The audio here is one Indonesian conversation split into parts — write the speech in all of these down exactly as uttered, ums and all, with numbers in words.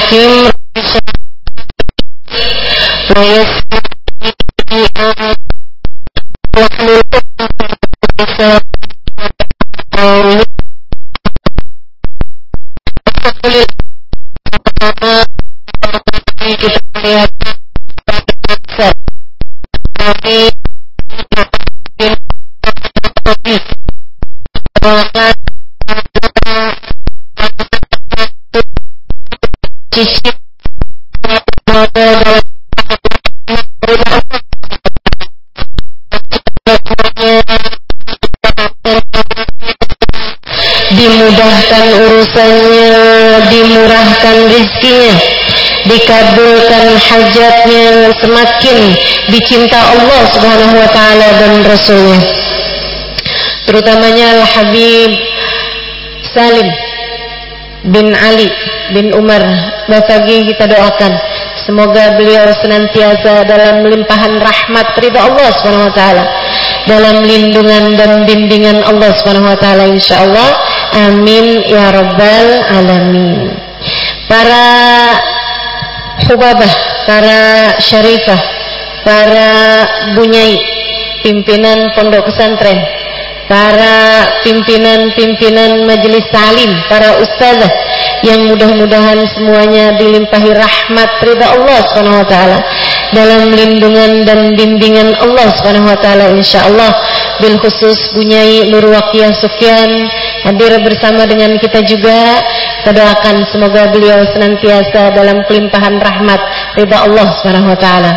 Hakim kita lihat dimudahkan urusannya, dimurahkan rizkinya, dikabulkan hajatnya, semakin dicinta Allah Subhanahu wa taala dan Rasulnya. Terutamanya Al-Habib Salim bin Ali bin Umar Bafagi, kita doakan semoga beliau senantiasa dalam limpahan rahmat ridha Allah Subhanahu wa taala, dalam lindungan dan bimbingan Allah Subhanahu wa taala insyaallah. Amin ya rabbal alamin. Para hubabah, para syarifah, para bunyai, pimpinan pondok pesantren, para pimpinan-pimpinan majelis ta'lim, para ustazah yang mudah-mudahan semuanya dilimpahi rahmat ridha Allah Subhanahu wa taala, dalam lindungan dan bimbingan Allah Subhanahu wa taala insyaallah. Bil khusus Bunyai Nur Waqiyah Sufyan hadir bersama dengan kita juga. Kita doakan semoga beliau senantiasa dalam kelimpahan rahmat ridha Allah Subhanahu wa taala.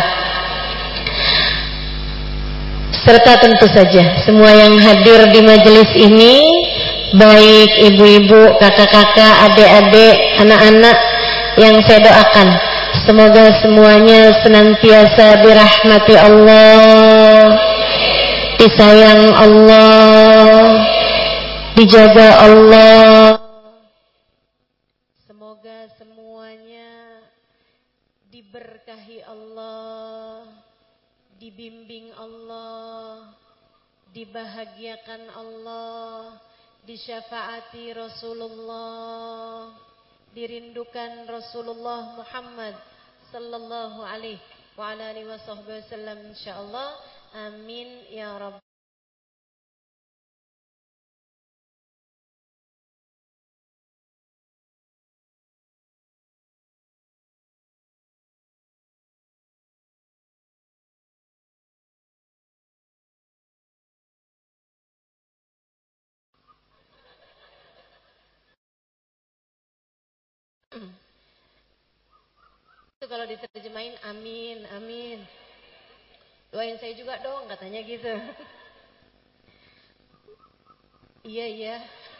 Serta tentu saja semua yang hadir di majelis ini, baik ibu-ibu, kakak-kakak, adik-adik, anak-anak, yang saya doakan semoga semuanya senantiasa dirahmati Allah, disayang Allah, dijaga Allah. Semoga semuanya diberkahi Allah, dibimbing Allah, dibahagiakan Allah, disyafaati Rasulullah, dirindukan Rasulullah Muhammad sallallahu alaihi wa ala alihi wasallam insyaallah. Amin ya rabb. Itu kalau diterjemahin amin, amin. Doain saya juga dong, katanya gitu. Iya, iya.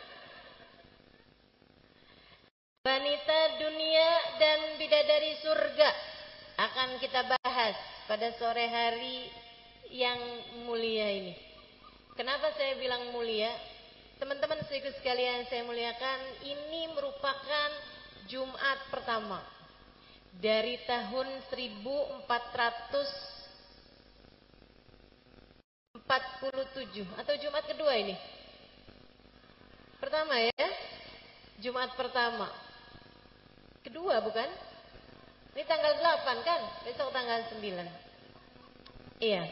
Wanita dunia dan bidadari surga akan kita bahas pada sore hari yang mulia ini. Kenapa saya bilang mulia? Teman-teman sekaligus sekalian saya muliakan, ini merupakan Jumat pertama dari tahun seribu empat ratus empat puluh tujuh atau Jumat kedua ini? Pertama ya? Jumat pertama. Kedua bukan? Ini tanggal delapan kan? Besok tanggal sembilan. Iya.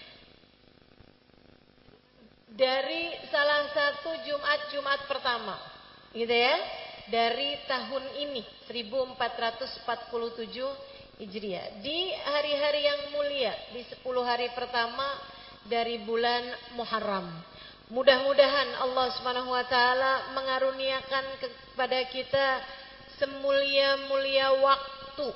Dari salah satu Jumat-Jumat pertama. Gitu ya? Dari tahun ini seribu empat ratus empat puluh tujuh Hijriah. Di hari-hari yang mulia, di sepuluh hari pertama dari bulan Muharram. Mudah-mudahan Allah Subhanahu wa taala mengaruniakan kepada kita semulia-mulia waktu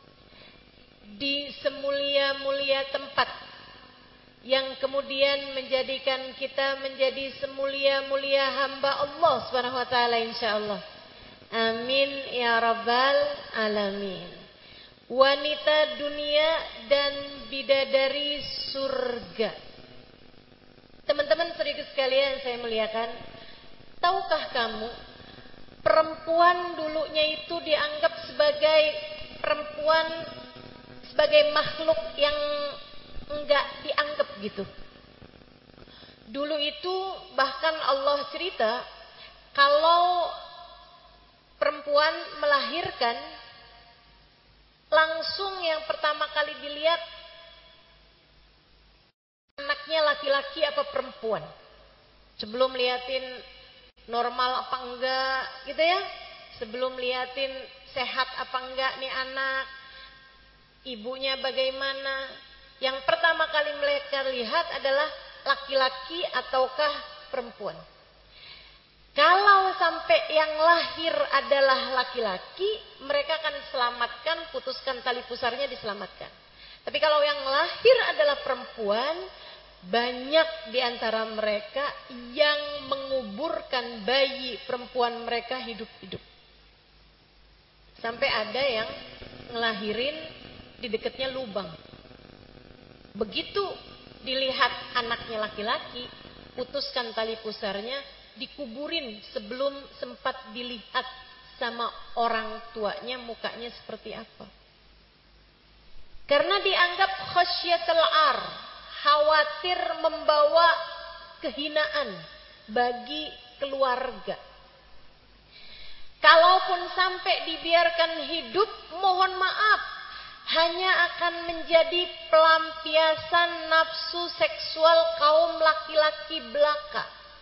di semulia-mulia tempat yang kemudian menjadikan kita menjadi semulia-mulia hamba Allah Subhanahu wa taala insyaallah. Amin ya rabbal alamin. Wanita dunia dan bidadari surga. Teman-teman serius sekalian saya muliakan, tahukah kamu perempuan dulunya itu dianggap sebagai perempuan, sebagai makhluk yang enggak dianggap gitu. Dulu itu bahkan Allah cerita kalau perempuan melahirkan langsung yang pertama kali dilihat anaknya laki-laki apa perempuan. Sebelum liatin normal apa enggak gitu ya. Sebelum liatin sehat apa enggak nih anak. Ibunya bagaimana. Yang pertama kali mereka lihat adalah laki-laki ataukah perempuan. Kalau sampai yang lahir adalah laki-laki, mereka akan selamatkan, putuskan tali pusarnya, diselamatkan. Tapi kalau yang lahir adalah perempuan, banyak di antara mereka yang menguburkan bayi perempuan mereka hidup-hidup. Sampai ada yang ngelahirin di dekatnya lubang. Begitu dilihat anaknya laki-laki, putuskan tali pusarnya, dikuburin sebelum sempat dilihat sama orang tuanya mukanya seperti apa. Karena dianggap khasyatul ar, khawatir membawa kehinaan bagi keluarga. Kalaupun sampai dibiarkan hidup, mohon maaf, hanya akan menjadi pelampiasan nafsu seksual kaum laki-laki belaka.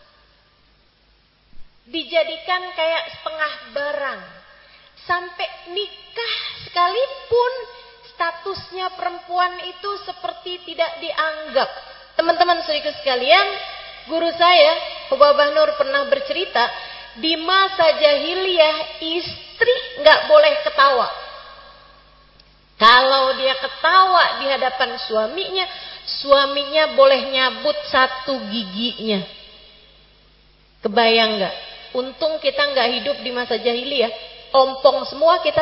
Dijadikan kayak setengah barang. Sampai nikah sekalipun statusnya perempuan itu seperti tidak dianggap. Teman-teman saudara sekalian, guru saya, Babah Nur pernah bercerita, di masa jahiliyah istri nggak boleh ketawa. Kalau dia ketawa di hadapan suaminya, suaminya boleh nyabut satu giginya. Kebayang nggak? Untung kita nggak hidup di masa jahiliyah, ompong semua kita.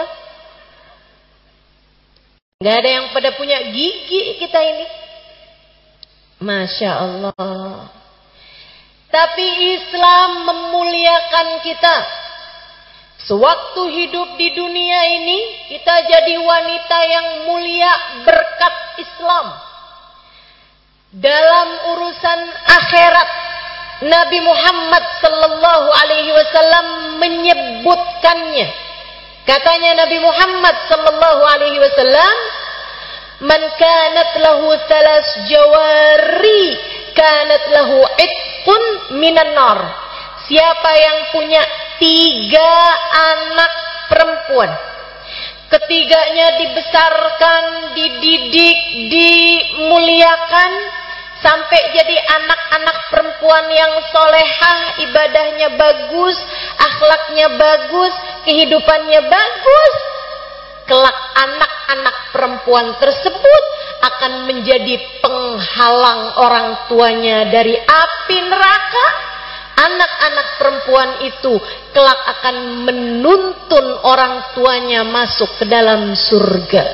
Nggak ada yang pada punya gigi kita ini. Masya Allah. Tapi Islam memuliakan kita. Sewaktu hidup di dunia ini, kita jadi wanita yang mulia berkat Islam. Dalam urusan akhirat, Nabi Muhammad sallallahu alaihi wasallam menyebutkannya. Katanya Nabi Muhammad sallallahu alaihi wasallam, "Man kanat lahu thalas jawari, kanat lahu itqun minan nar." Siapa yang punya tiga anak perempuan, ketiganya dibesarkan, dididik, dimuliakan, sampai jadi anak-anak perempuan yang solehah, ibadahnya bagus, akhlaknya bagus, kehidupannya bagus, kelak anak-anak perempuan tersebut akan menjadi penghalang orang tuanya dari api neraka. Anak-anak perempuan itu kelak akan menuntun orang tuanya masuk ke dalam surga.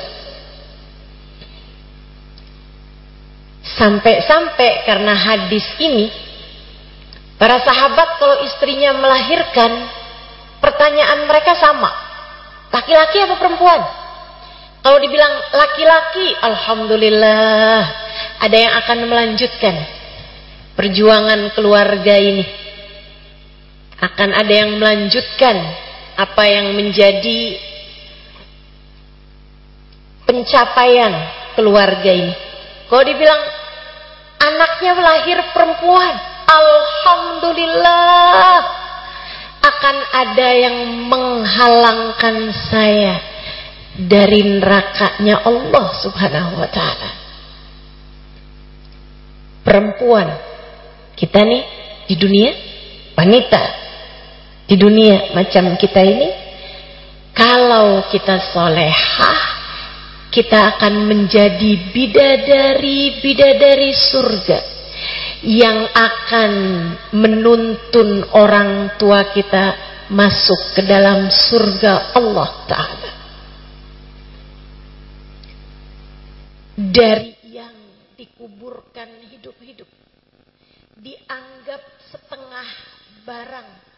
Sampai-sampai karena hadis ini, para sahabat kalau istrinya melahirkan, pertanyaan mereka sama. Laki-laki apa perempuan? Kalau dibilang laki-laki, alhamdulillah, ada yang akan melanjutkan perjuangan keluarga ini. Akan ada yang melanjutkan apa yang menjadi pencapaian keluarga ini. Kalau dibilang anaknya lahir perempuan, alhamdulillah, akan ada yang menghalangkan saya dari nerakanya Allah Subhanahu wa ta'ala. Perempuan kita nih di dunia, wanita di dunia macam kita ini, kalau kita solehah, kita akan menjadi bidadari-bidadari surga yang akan menuntun orang tua kita masuk ke dalam surga Allah Ta'ala. Dari yang dikuburkan hidup-hidup, dianggap setengah barang,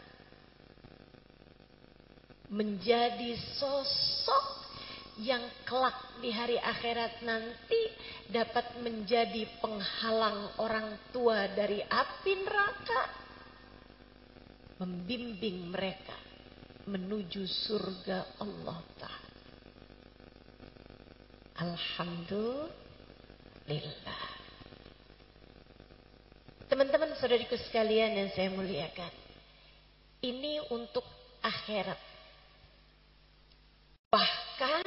menjadi sosok yang kelak di hari akhirat nanti dapat menjadi penghalang orang tua dari api neraka, membimbing mereka menuju surga Allah Ta'ala. Alhamdulillah. Teman-teman saudariku sekalian yang saya muliakan, ini untuk akhirat. Bahkan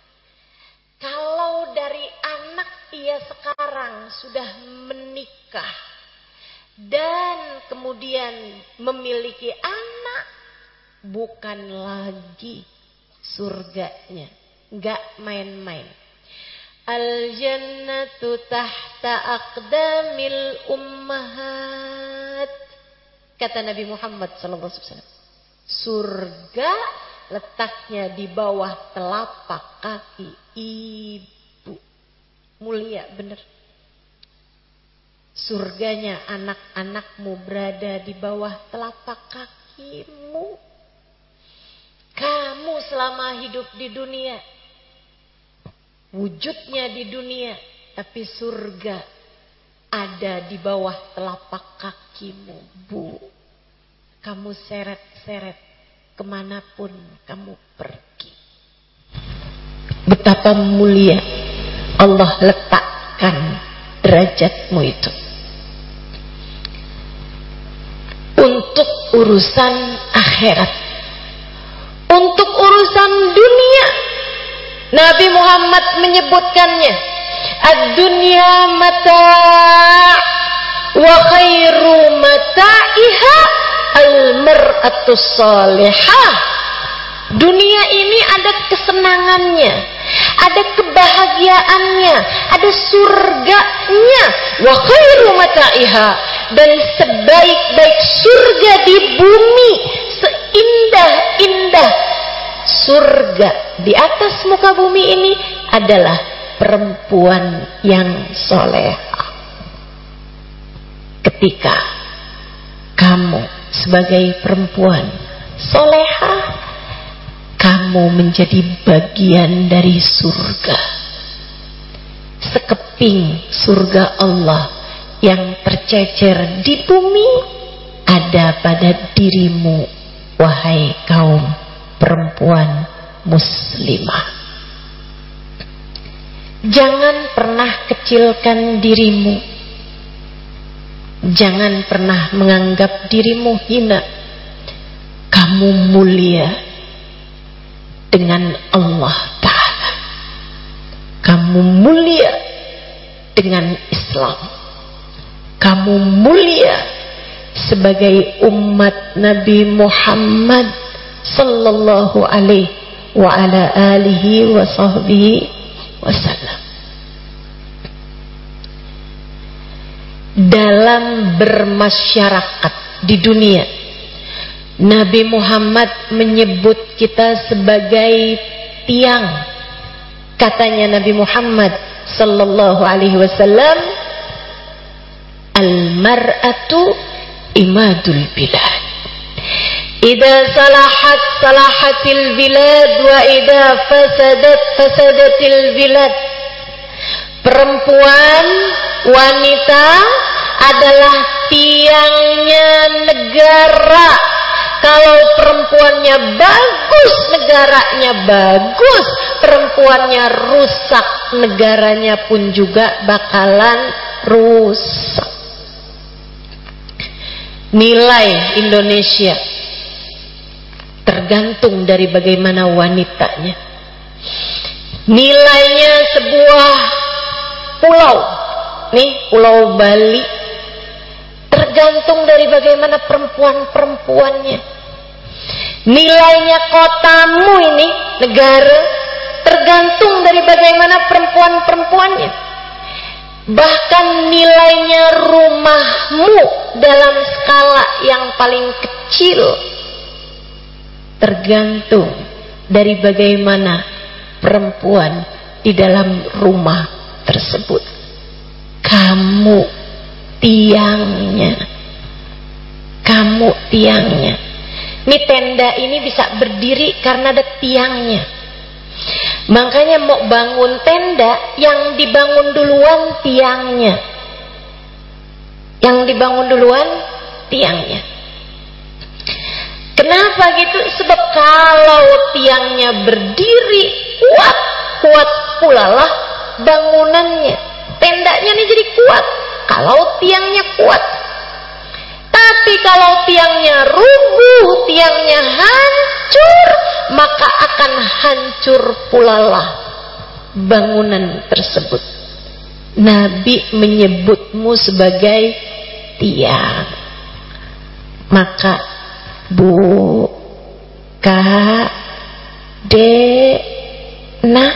kalau dari anak ia sekarang sudah menikah dan kemudian memiliki anak, bukan lagi surganya, nggak main-main. Al-jannatu tahta aqdamil ummahat, kata Nabi Muhammad sallallahu alaihi wasallam. Surga letaknya di bawah telapak kaki ibu. Mulia bener. Surganya anak-anakmu berada di bawah telapak kakimu. Kamu selama hidup di dunia, wujudnya di dunia, tapi surga ada di bawah telapak kakimu, Bu. Kamu seret-seret kemanapun kamu pergi. Betapa mulia Allah letakkan derajatmu itu. Untuk urusan akhirat, untuk urusan dunia, Nabi Muhammad menyebutkannya, ad-dunya mata' wa khairu mata'iha al-mar'atus salihah. Dunia ini ada kesenangannya, ada kebahagiaannya, ada surganya. Wa khairu mata'iha, dan sebaik-baik surga di bumi, seindah-indah surga di atas muka bumi ini adalah perempuan yang solehah. Ketika kamu sebagai perempuan solehah, kamu menjadi bagian dari surga. Sekeping surga Allah yang tercecer di bumi ada pada dirimu, wahai kaum perempuan muslimah. Jangan pernah kecilkan dirimu. Jangan pernah menganggap dirimu hina. Kamu mulia dengan Allah Ta'ala. Kamu mulia dengan Islam. Kamu mulia sebagai umat Nabi Muhammad sallallahu alaihi wa ala alihi wa sahbihi wasallam. Dalam bermasyarakat di dunia, Nabi Muhammad menyebut kita sebagai tiang. Katanya Nabi Muhammad sallallahu alaihi wasallam, al-mar'atu imadul bilad. Idza salahat salahatil bilad wa idza fasadat fasadatil bilad. Perempuan, wanita adalah tiangnya negara. Kalau perempuannya bagus, negaranya bagus. Perempuannya rusak, negaranya pun juga bakalan rusak. Nilai Indonesia tergantung dari bagaimana wanitanya. Nilainya sebuah pulau, nih Pulau Bali, tergantung dari bagaimana perempuan-perempuannya. Nilainya kotamu ini, negara, tergantung dari bagaimana perempuan-perempuannya. Bahkan nilainya rumahmu dalam skala yang paling kecil tergantung dari bagaimana perempuan di dalam rumah tersebut. Kamu tiangnya, kamu tiangnya. Ini tenda ini bisa berdiri karena ada tiangnya. Makanya mau bangun tenda, yang dibangun duluan tiangnya. Yang dibangun duluan tiangnya. Kenapa gitu? Sebab kalau tiangnya berdiri kuat, kuat pula lah bangunannya. Tendanya nih jadi kuat kalau tiangnya kuat. Tapi kalau tiangnya rubuh, tiangnya hancur, maka akan hancur pula lah bangunan tersebut. Nabi menyebutmu sebagai tiang. Maka Bu, Kak, Dek, Nah,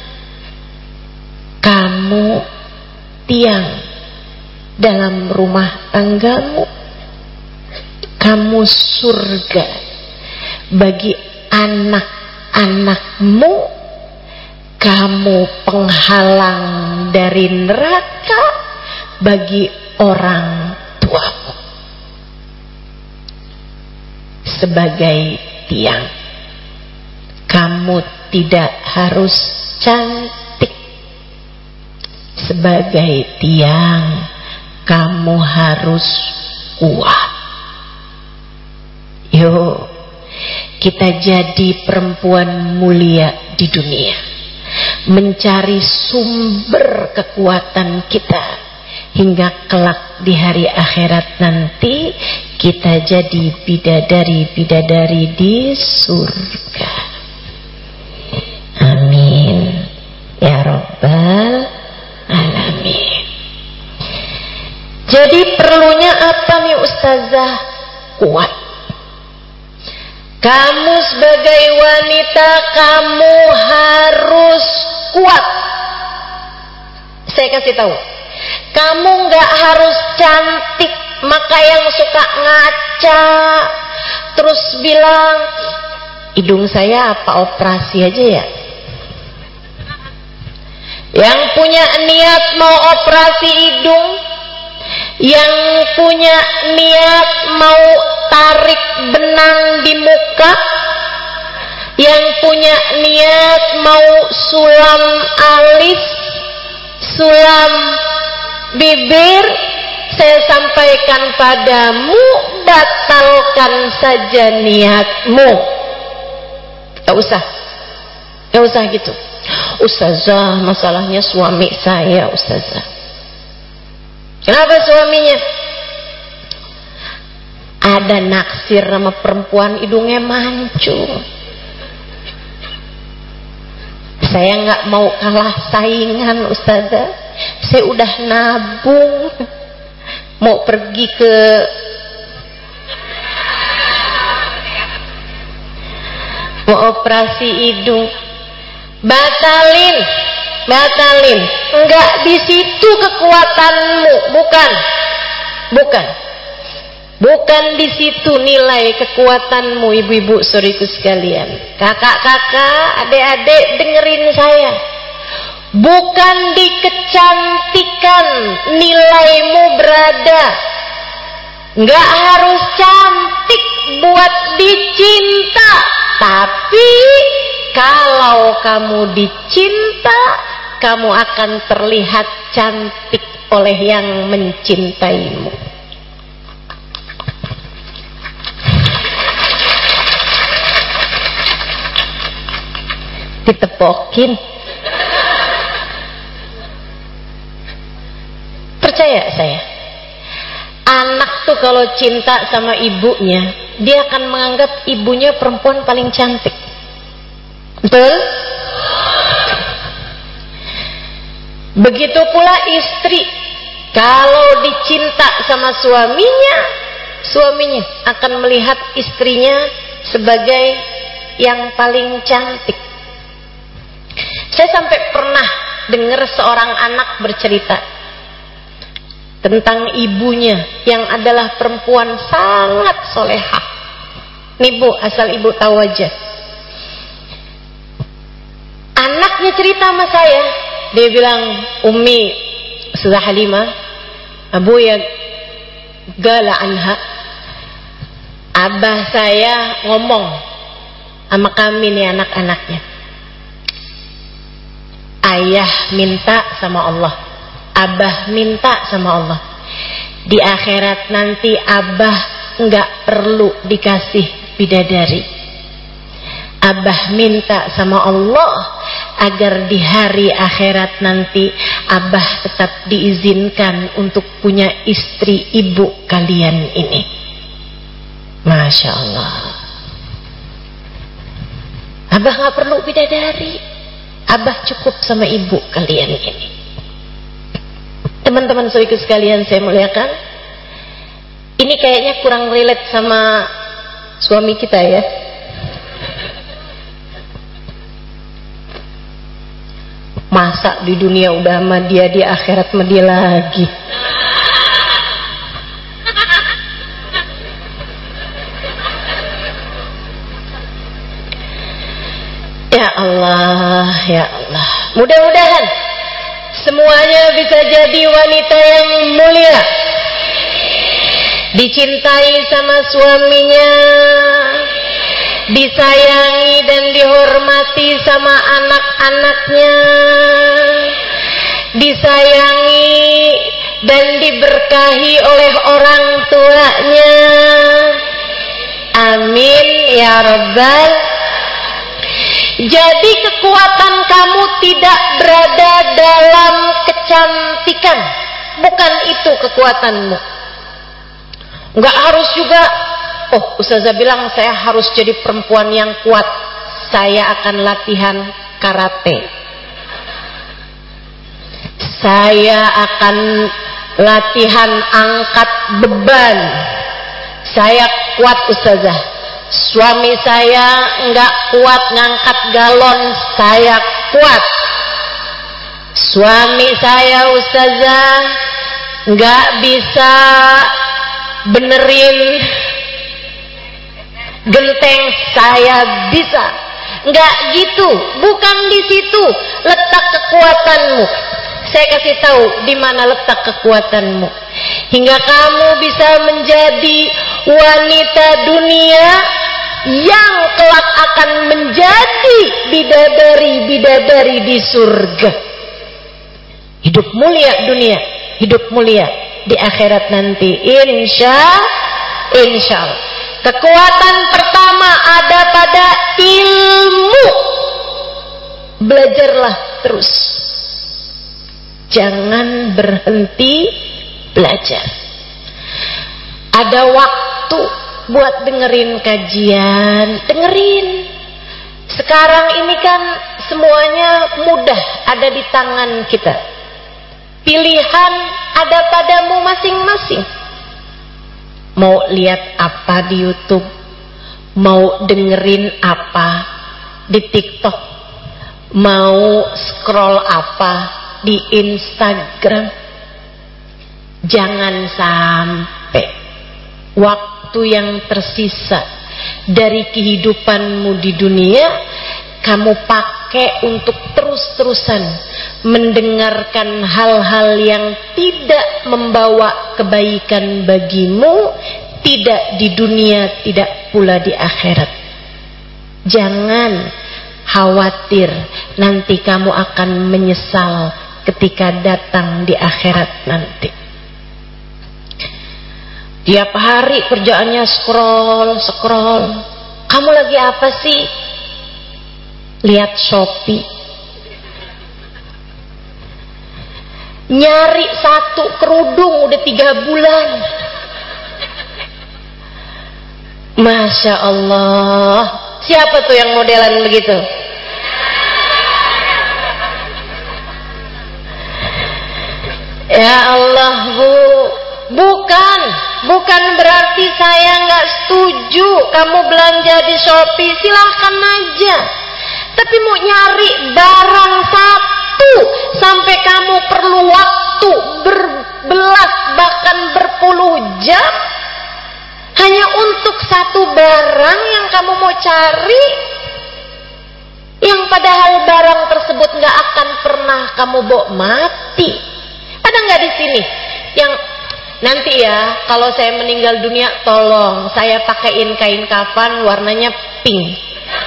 kamu tiang dalam rumah tanggamu. Kamu surga bagi anak-anakmu. Kamu penghalang dari neraka bagi orang tuamu. Sebagai tiang, kamu tidak harus cantik. Sebagai tiang, kamu harus kuat. Yuk, kita jadi perempuan mulia di dunia, mencari sumber kekuatan kita, hingga kelak di hari akhirat nanti kita jadi bidadari-bidadari di surga. Amin ya Rabbal Alamin. Jadi perlunya apa nih Ustazah? Kuat. Kamu sebagai wanita, kamu harus kuat. Saya kasih tahu, kamu nggak harus cantik. Maka yang suka ngaca terus bilang, hidung saya apa operasi aja ya? Yang punya niat mau operasi hidung, yang punya niat mau tarik benang di muka, yang punya niat mau sulam alis, sulam bibir, saya sampaikan padamu, batalkan saja niatmu. Gak usah, gak usah gitu. Ustazah, masalahnya suami saya, Ustazah. Kenapa suaminya? Ada naksir sama perempuan hidungnya mancung. Saya nggak mau kalah saingan, Ustazah. Saya udah nabung, mau pergi ke mau operasi hidung. Batalin, batalin. Enggak di situ kekuatanmu, bukan, bukan, bukan di situ nilai kekuatanmu, ibu-ibu saudariku sekalian, kakak-kakak, adik-adik, dengerin saya. Bukan di kecantikan nilaimu berada. Enggak harus cantik buat dicinta, tapi kalau kamu dicinta, kamu akan terlihat cantik oleh yang mencintaimu. Ditepokin. Percaya saya, anak tuh kalau cinta sama ibunya, dia akan menganggap ibunya perempuan paling cantik. Betul? Begitu pula istri, kalau dicinta sama suaminya, suaminya akan melihat istrinya sebagai yang paling cantik. Saya sampai pernah dengar seorang anak bercerita tentang ibunya yang adalah perempuan sangat solehah. Nih Bu, asal ibu tahu aja. Anaknya cerita sama saya, dia bilang, Umi sudah Halimah, Abu ya gala anha, abah saya ngomong sama kami nih anak-anaknya, ayah minta sama Allah, abah minta sama Allah, di akhirat nanti abah nggak perlu dikasih bidadari. Abah minta sama Allah, agar di hari akhirat nanti Abah tetap diizinkan untuk punya istri ibu kalian ini. Masya Allah. Abah gak perlu bidadari, Abah cukup sama ibu kalian ini. Teman-teman saudaraku sekalian saya muliakan, ini kayaknya kurang relate sama suami kita ya. Masa di dunia udah sama dia, di akhirat sama dia lagi. Ya Allah, ya Allah. Mudah-mudahan semuanya bisa jadi wanita yang mulia, dicintai sama suaminya, disayangi dan dihormati sama anak-anaknya, disayangi dan diberkahi oleh orang tuanya. Amin ya Rabbal. Jadi kekuatan kamu tidak berada dalam kecantikan, bukan itu kekuatanmu. Enggak harus juga, oh Ustazah bilang saya harus jadi perempuan yang kuat, saya akan latihan karate, saya akan latihan angkat beban, saya kuat Ustazah. Suami saya enggak kuat ngangkat galon, saya kuat. Suami saya Ustazah enggak bisa benerin genteng, saya bisa. Enggak gitu, bukan di situ letak kekuatanmu. Saya kasih tahu di mana letak kekuatanmu, hingga kamu bisa menjadi wanita dunia yang kelak akan menjadi bidadari-bidadari di surga. Hidup mulia dunia, hidup mulia di akhirat nanti, insya insya Allah. Kekuatan pertama ada pada ilmu. Belajarlah terus, jangan berhenti belajar. Ada waktu buat dengerin kajian, dengerin. Sekarang ini kan semuanya mudah ada di tangan kita. Pilihan ada padamu masing-masing. Mau lihat apa di YouTube, mau dengerin apa di TikTok, mau scroll apa di Instagram. Jangan sampai waktu yang tersisa dari kehidupanmu di dunia kamu pakai untuk terus-terusan mendengarkan hal-hal yang tidak membawa kebaikan bagimu, tidak di dunia, tidak pula di akhirat. Jangan khawatir nanti kamu akan menyesal ketika datang di akhirat nanti. Tiap hari kerjaannya scroll, scroll. Kamu lagi apa sih? Lihat Shopee. Nyari satu kerudung udah tiga bulan. Masya Allah. Siapa tuh yang modelan begitu? Ya Allah Bu, bukan, bukan berarti saya nggak setuju kamu belanja di Shopee, silahkan aja. Tapi mau nyari barang satu sampai kamu perlu waktu berbelas bahkan berpuluh jam hanya untuk satu barang yang kamu mau cari, yang padahal barang tersebut nggak akan pernah kamu bawa mati. Ada nggak di sini yang nanti ya kalau saya meninggal dunia tolong saya pakaiin kain kafan warnanya pink?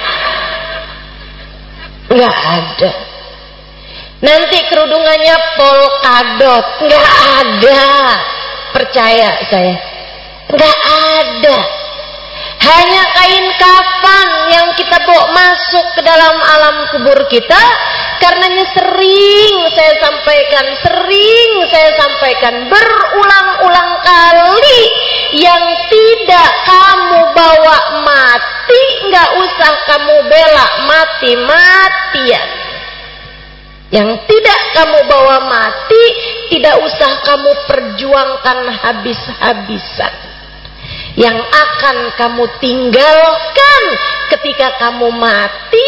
Nggak ada. Nanti kerudungannya polkadot? Nggak ada. Percaya saya, nggak ada. Hanya kain kafan yang kita bawa masuk ke dalam alam kubur kita, Karenanya sering saya sampaikan, sering saya sampaikan berulang-ulang kali, yang tidak kamu bawa mati, nggak usah kamu bela mati-matian. Yang tidak kamu bawa mati, tidak usah kamu perjuangkan habis-habisan. Yang akan kamu tinggalkan ketika kamu mati,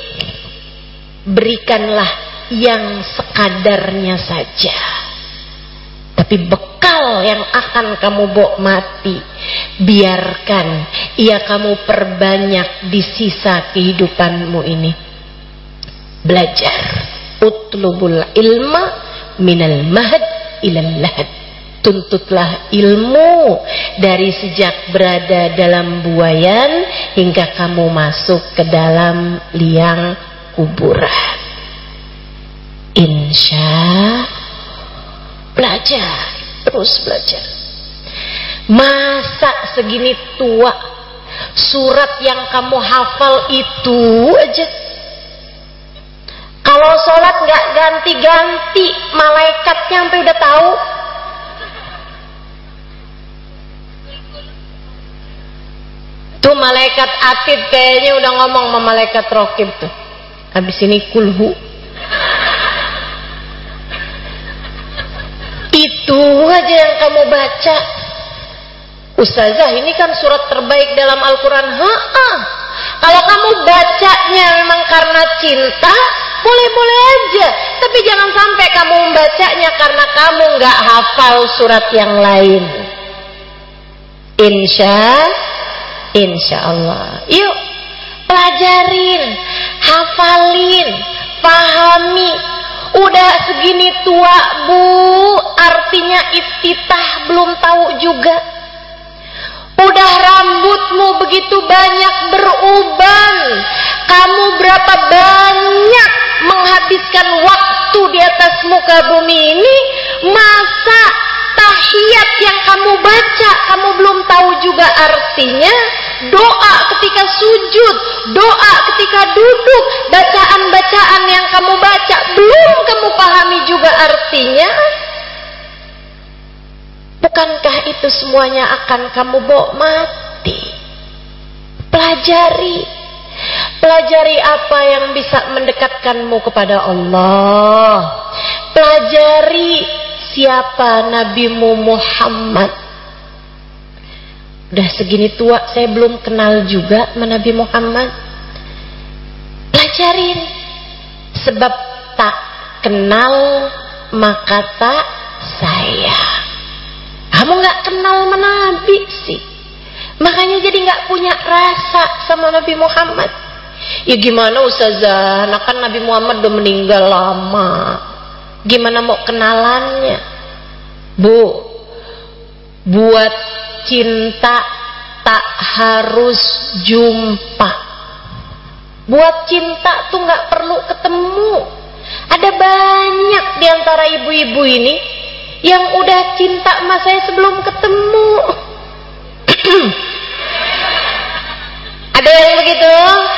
berikanlah yang sekadarnya saja. Tapi bekal yang akan kamu bawa mati, biarkan ia kamu perbanyak di sisa kehidupanmu ini. Belajar. Utlubul ilma minal mahad ilal lahad. Tuntutlah ilmu dari sejak berada dalam buayan hingga kamu masuk ke dalam liang kuburan. Insya belajar, terus belajar. Masa segini tua surat yang kamu hafal itu aja? Kalau sholat nggak ganti-ganti, malaikatnya sampai udah tahu. Tuh malaikat atid kayaknya udah ngomong sama malaikat rokib tuh. Habis ini kulhu. Itu aja yang kamu baca. Ustazah, ini kan surat terbaik dalam Al-Quran. Haa. Kalau kamu bacanya memang karena cinta, boleh-boleh aja. Tapi jangan sampai kamu membacanya karena kamu nggak hafal surat yang lain. Insya Insya Allah. Yuk, pelajarin, hafalin, pahami. Udah segini tua, Bu, artinya iftitah belum tahu juga. Udah rambutmu begitu banyak beruban, kamu berapa banyak menghabiskan waktu di atas muka bumi ini, masa tahiyat yang kamu baca kamu belum tahu juga artinya? Doa ketika sujud, doa ketika duduk, bacaan-bacaan yang kamu baca belum kamu pahami juga artinya? Bukankah itu semuanya akan kamu bawa mati? Pelajari. Pelajari apa yang bisa mendekatkanmu kepada Allah. Pelajari siapa Nabimu Muhammad. Udah segini tua saya belum kenal juga sama Nabi Muhammad. Pelajarin. Sebab tak kenal maka tak sayang. Kamu gak kenal sama Nabi sih, makanya jadi gak punya rasa sama Nabi Muhammad. Ya gimana Ustazah, nah kan Nabi Muhammad udah meninggal lama, gimana mau kenalannya? Bu, buat cinta tak harus jumpa. Buat cinta tuh gak perlu ketemu. Ada banyak diantara ibu-ibu ini yang udah cinta sama saya sebelum ketemu. Ada yang begitu?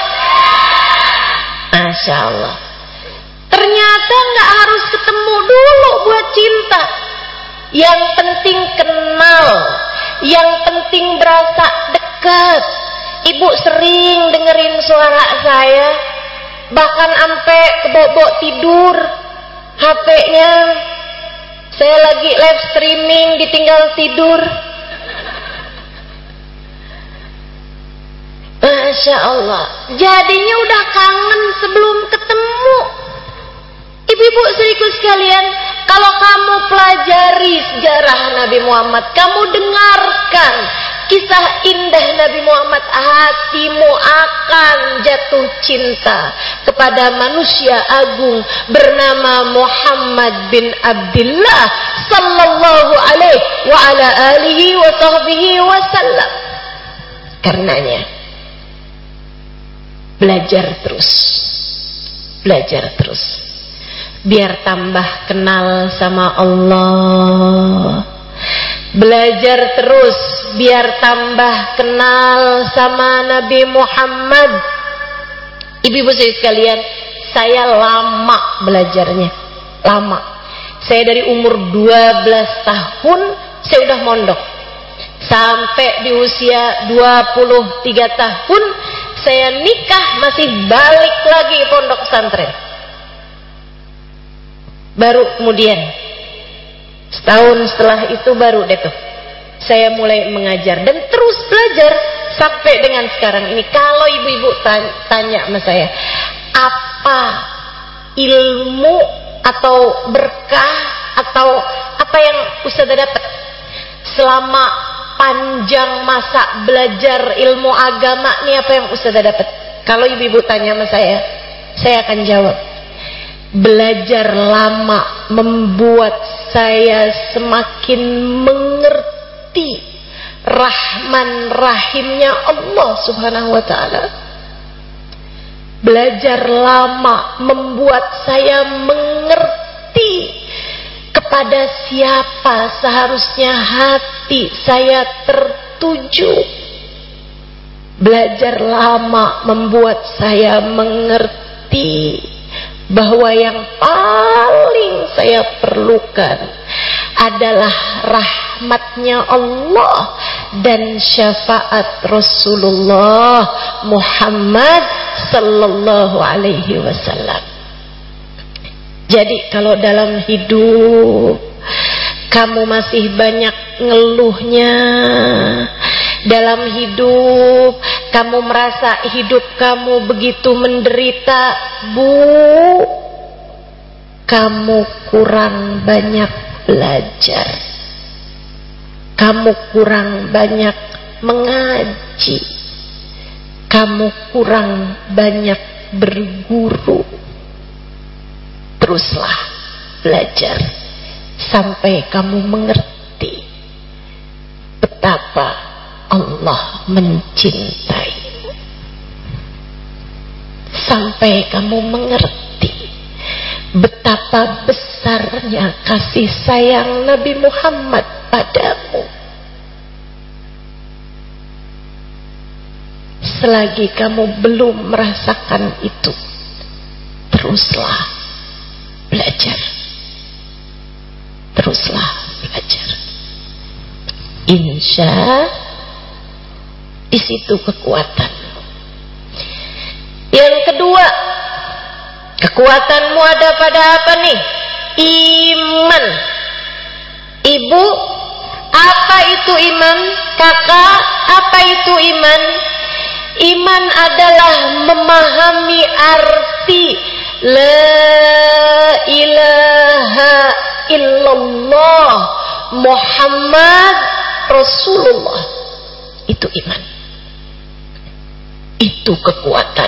Masya Allah. Ternyata nggak harus ketemu dulu buat cinta. Yang penting kenal, yang penting berasa dekat. Ibu sering dengerin suara saya, bahkan sampai kebobok tidur H P-nya. Saya lagi live streaming, ditinggal tidur. Masya Allah. Jadinya udah kangen sebelum ketemu. Ibu-ibu seriku sekalian, kalau kamu pelajari sejarah Nabi Muhammad, kamu dengarkan kisah indah Nabi Muhammad, hatimu akan jatuh cinta kepada manusia agung bernama Muhammad bin Abdullah sallallahu alaihi wa ala alihi wa sahbihi wasallam. Karenanya belajar terus, belajar terus, biar tambah kenal sama Allah. Belajar terus biar tambah kenal sama Nabi Muhammad. Ibu-ibu sekalian, saya lama belajarnya, lama. Saya dari umur dua belas tahun saya udah mondok. Sampai di usia dua puluh tiga tahun saya nikah, masih balik lagi ke pondok pesantren. Baru kemudian setahun setelah itu baru deh tuh saya mulai mengajar dan terus belajar sampai dengan sekarang ini. Kalau ibu-ibu tanya sama saya, apa ilmu atau berkah atau apa yang Ustazah dapat selama panjang masa belajar ilmu agama nih, apa yang Ustazah dapat? Kalau ibu-ibu tanya sama saya, saya akan jawab, belajar lama membuat saya semakin mengerti Rahman Rahimnya Allah Subhanahu wa ta'ala. Belajar lama membuat saya mengerti kepada siapa seharusnya hati saya tertuju. Belajar lama membuat saya mengerti bahwa yang paling saya perlukan adalah rahmatnya Allah dan syafaat Rasulullah Muhammad sallallahu alaihi wasallam. Jadi kalau dalam hidup kamu masih banyak ngeluhnya, dalam hidup kamu merasa hidup kamu begitu menderita, Bu, kamu kurang banyak belajar, kamu kurang banyak mengaji, kamu kurang banyak berguru. Teruslah belajar sampai kamu mengerti betapa Allah mencintaimu, sampai kamu mengerti betapa besarnya kasih sayang Nabi Muhammad padamu. Selagi kamu belum merasakan itu, teruslah belajar, teruslah belajar. Insya di situ kekuatan. Yang kedua, kekuatanmu ada pada apa nih? Iman. Ibu, apa itu iman? Kakak, apa itu iman? Iman adalah memahami arti La ilaha illallah Muhammad Rasulullah. Itu iman. Itu kekuatan.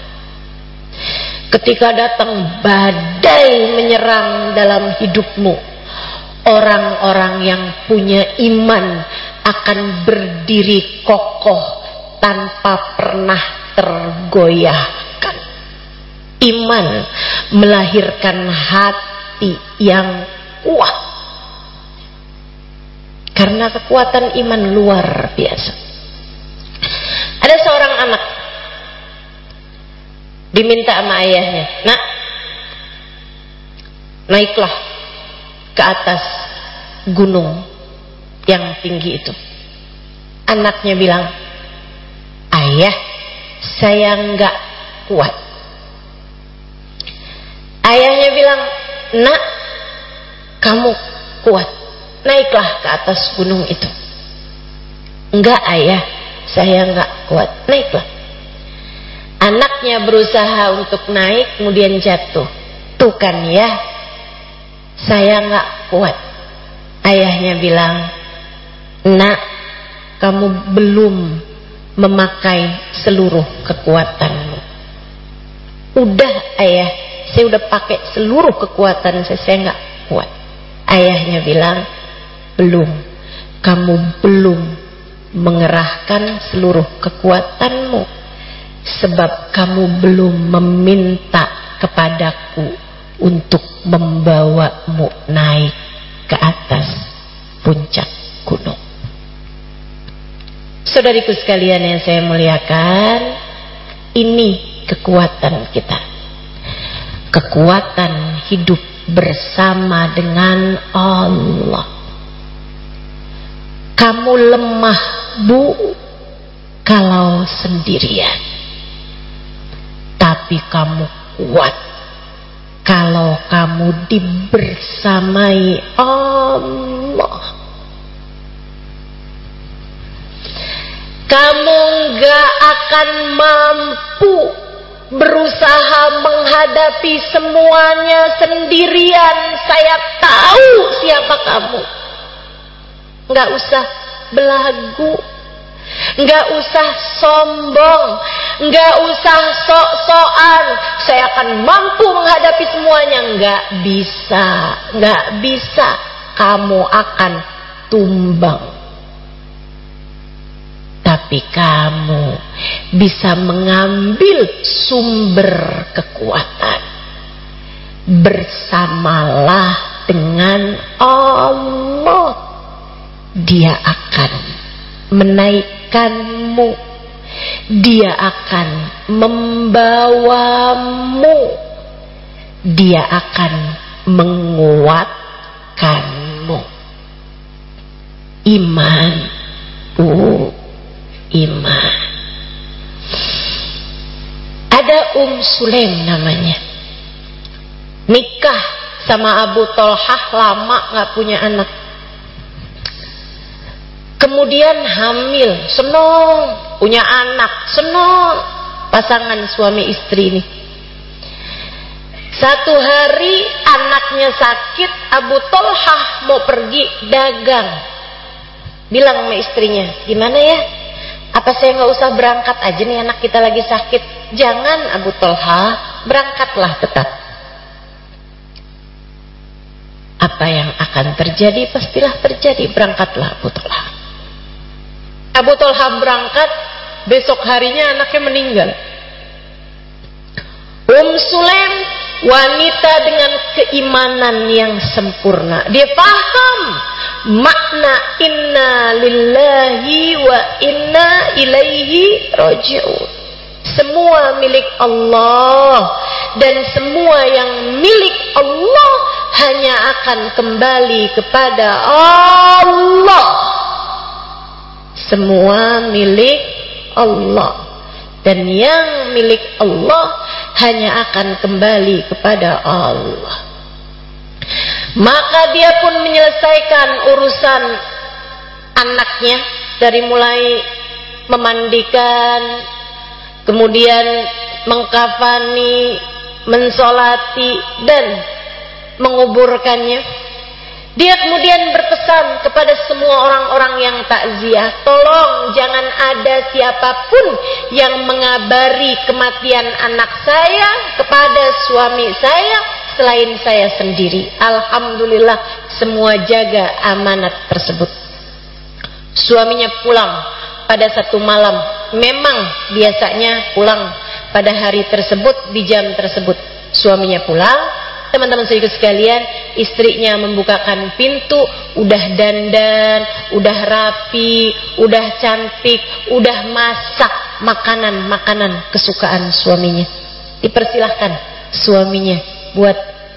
Ketika datang badai menyerang dalam hidupmu, orang-orang yang punya iman akan berdiri kokoh tanpa pernah tergoyahkan. Iman melahirkan hati yang kuat. Karena kekuatan iman luar biasa. Ada seorang anak diminta sama ayahnya, "Nak, naiklah ke atas gunung yang tinggi itu." Anaknya bilang, "Ayah, saya enggak kuat." Ayahnya bilang, "Nak, kamu kuat, naiklah ke atas gunung itu." "Enggak ayah, saya enggak kuat." "Naiklah." Anaknya berusaha untuk naik, kemudian jatuh. "Tuh kan ya, saya enggak kuat." Ayahnya bilang, "Nak, kamu belum memakai seluruh kekuatanmu." "Udah ayah, saya udah pakai seluruh kekuatan saya, saya nggak kuat." Ayahnya bilang, "Belum, kamu belum mengerahkan seluruh kekuatanmu, sebab kamu belum meminta kepadaku untuk membawamu naik ke atas puncak gunung." Saudariku sekalian yang saya muliakan, ini kekuatan kita. kekuatan hidup bersama dengan Allah. Kamu lemah, Bu, kalau sendirian. Tapi kamu kuat kalau kamu dibersamai Allah. Kamu gak akan mampu berusaha menghadapi semuanya sendirian. Saya tahu siapa kamu. Gak usah belagu, gak usah sombong, gak usah sok-sokan. Saya akan mampu menghadapi semuanya. Gak bisa, gak bisa. Kamu akan tumbang. Tapi kamu bisa mengambil sumber kekuatan. Bersamalah dengan Allah. Dia akan menaikkanmu. Dia akan membawamu. Dia akan menguatkanmu. Iman, Bu, iman. Ada Um Sulaim namanya. Nikah sama Abu Thalhah, lama gak punya anak. Kemudian hamil, senang, punya anak, senang. Pasangan suami istri ini. Satu hari anaknya sakit, Abu Thalhah mau pergi dagang. Bilang sama istrinya, gimana ya? Apa saya gak usah berangkat aja nih, anak kita lagi sakit? Jangan Abu Thalhah, berangkatlah tetap. Apa yang akan terjadi pastilah terjadi, berangkatlah Abu Thalhah. Abu Thalhah berangkat, besok harinya anaknya meninggal. Um Sulaim, wanita dengan keimanan yang sempurna. Dia paham makna inna lillahi wa inna ilaihi raji'un. Semua milik Allah, dan semua yang milik Allah hanya akan kembali kepada Allah. Semua milik Allah, dan yang milik Allah hanya akan kembali kepada Allah. Maka dia pun menyelesaikan urusan anaknya, dari mulai memandikan, kemudian mengkafani, mensolati, dan menguburkannya. Dia kemudian berpesan kepada semua orang-orang yang takziah, tolong jangan ada siapapun yang mengabari kematian anak saya kepada suami saya selain saya sendiri. Alhamdulillah semua jaga amanat tersebut. Suaminya pulang pada satu malam. Memang biasanya pulang pada hari tersebut, di jam tersebut. Suaminya pulang. Teman-teman saudara sekalian, istrinya membukakan pintu, udah dandan, udah rapi, udah cantik, udah masak makanan-makanan kesukaan suaminya. Dipersilahkan suaminya buat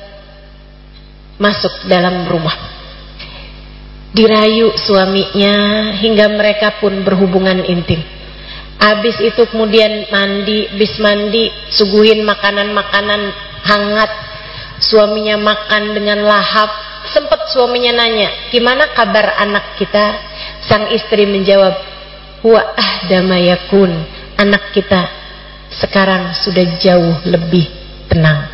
masuk dalam rumah. Dirayu suaminya hingga mereka pun berhubungan intim. Habis itu kemudian mandi, bis mandi, suguhin makanan-makanan hangat. Suaminya makan dengan lahap. Sempat suaminya nanya, gimana kabar anak kita? Sang istri menjawab, huwa ahdama yakun. Anak kita sekarang sudah jauh lebih tenang.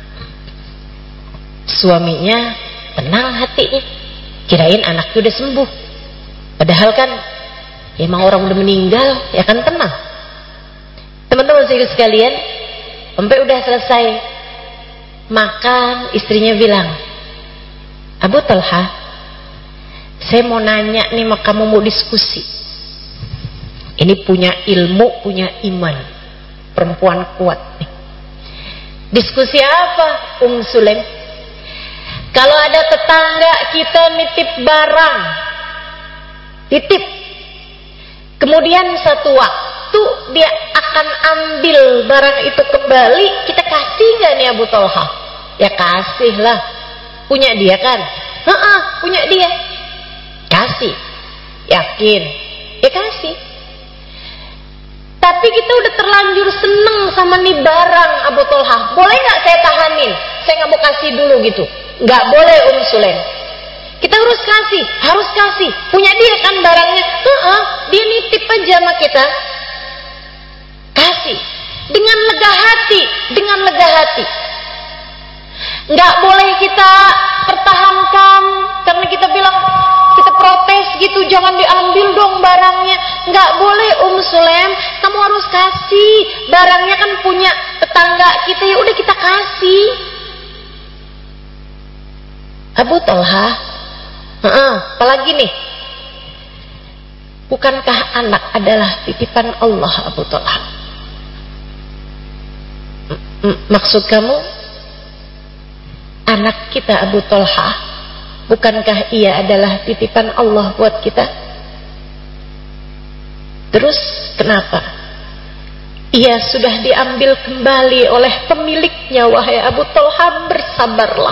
Suaminya tenang hatinya, kirain anaknya udah sembuh. Padahal kan ya emang orang udah meninggal, ya kan tenang. Teman-teman sekalian, sampai udah selesai makan, istrinya bilang, Abu Thalhah, saya mau nanya nih, mak kamu mau diskusi. Ini punya ilmu, punya iman, perempuan kuat nih. Diskusi apa, Um Sulaim? Kalau ada tetangga kita nitip barang, titip, kemudian satu waktu dia akan ambil barang itu kembali, kita kasih. kasih gak nih Abu Talha? Ya kasih lah. Punya dia kan? Heeh, punya dia. Kasih. Yakin? Ya kasih. Tapi kita udah terlanjur seneng sama nih barang Abu Talha. Boleh gak saya tahanin? Saya gak mau kasih dulu gitu. Gak boleh Um Sulaim. Kita harus kasih, harus kasih. Punya dia kan barangnya. Heeh, dia nitip aja sama kita. Kasih. Dengan lega hati, dengan lega hati. Nggak boleh kita pertahankan karena kita bilang, kita protes gitu, jangan diambil dong barangnya. Nggak boleh Um Sulaim, kamu harus kasih. Barangnya kan punya tetangga kita, ya udah kita kasih. Abu Talha, heeh, apalagi nih? Bukankah anak adalah titipan Allah, Abu Talha? Maksud kamu anak kita Abu Talha, bukankah ia adalah titipan Allah buat kita? Terus kenapa ia sudah diambil kembali oleh pemiliknya? Wahai Abu Talha, bersabarlah.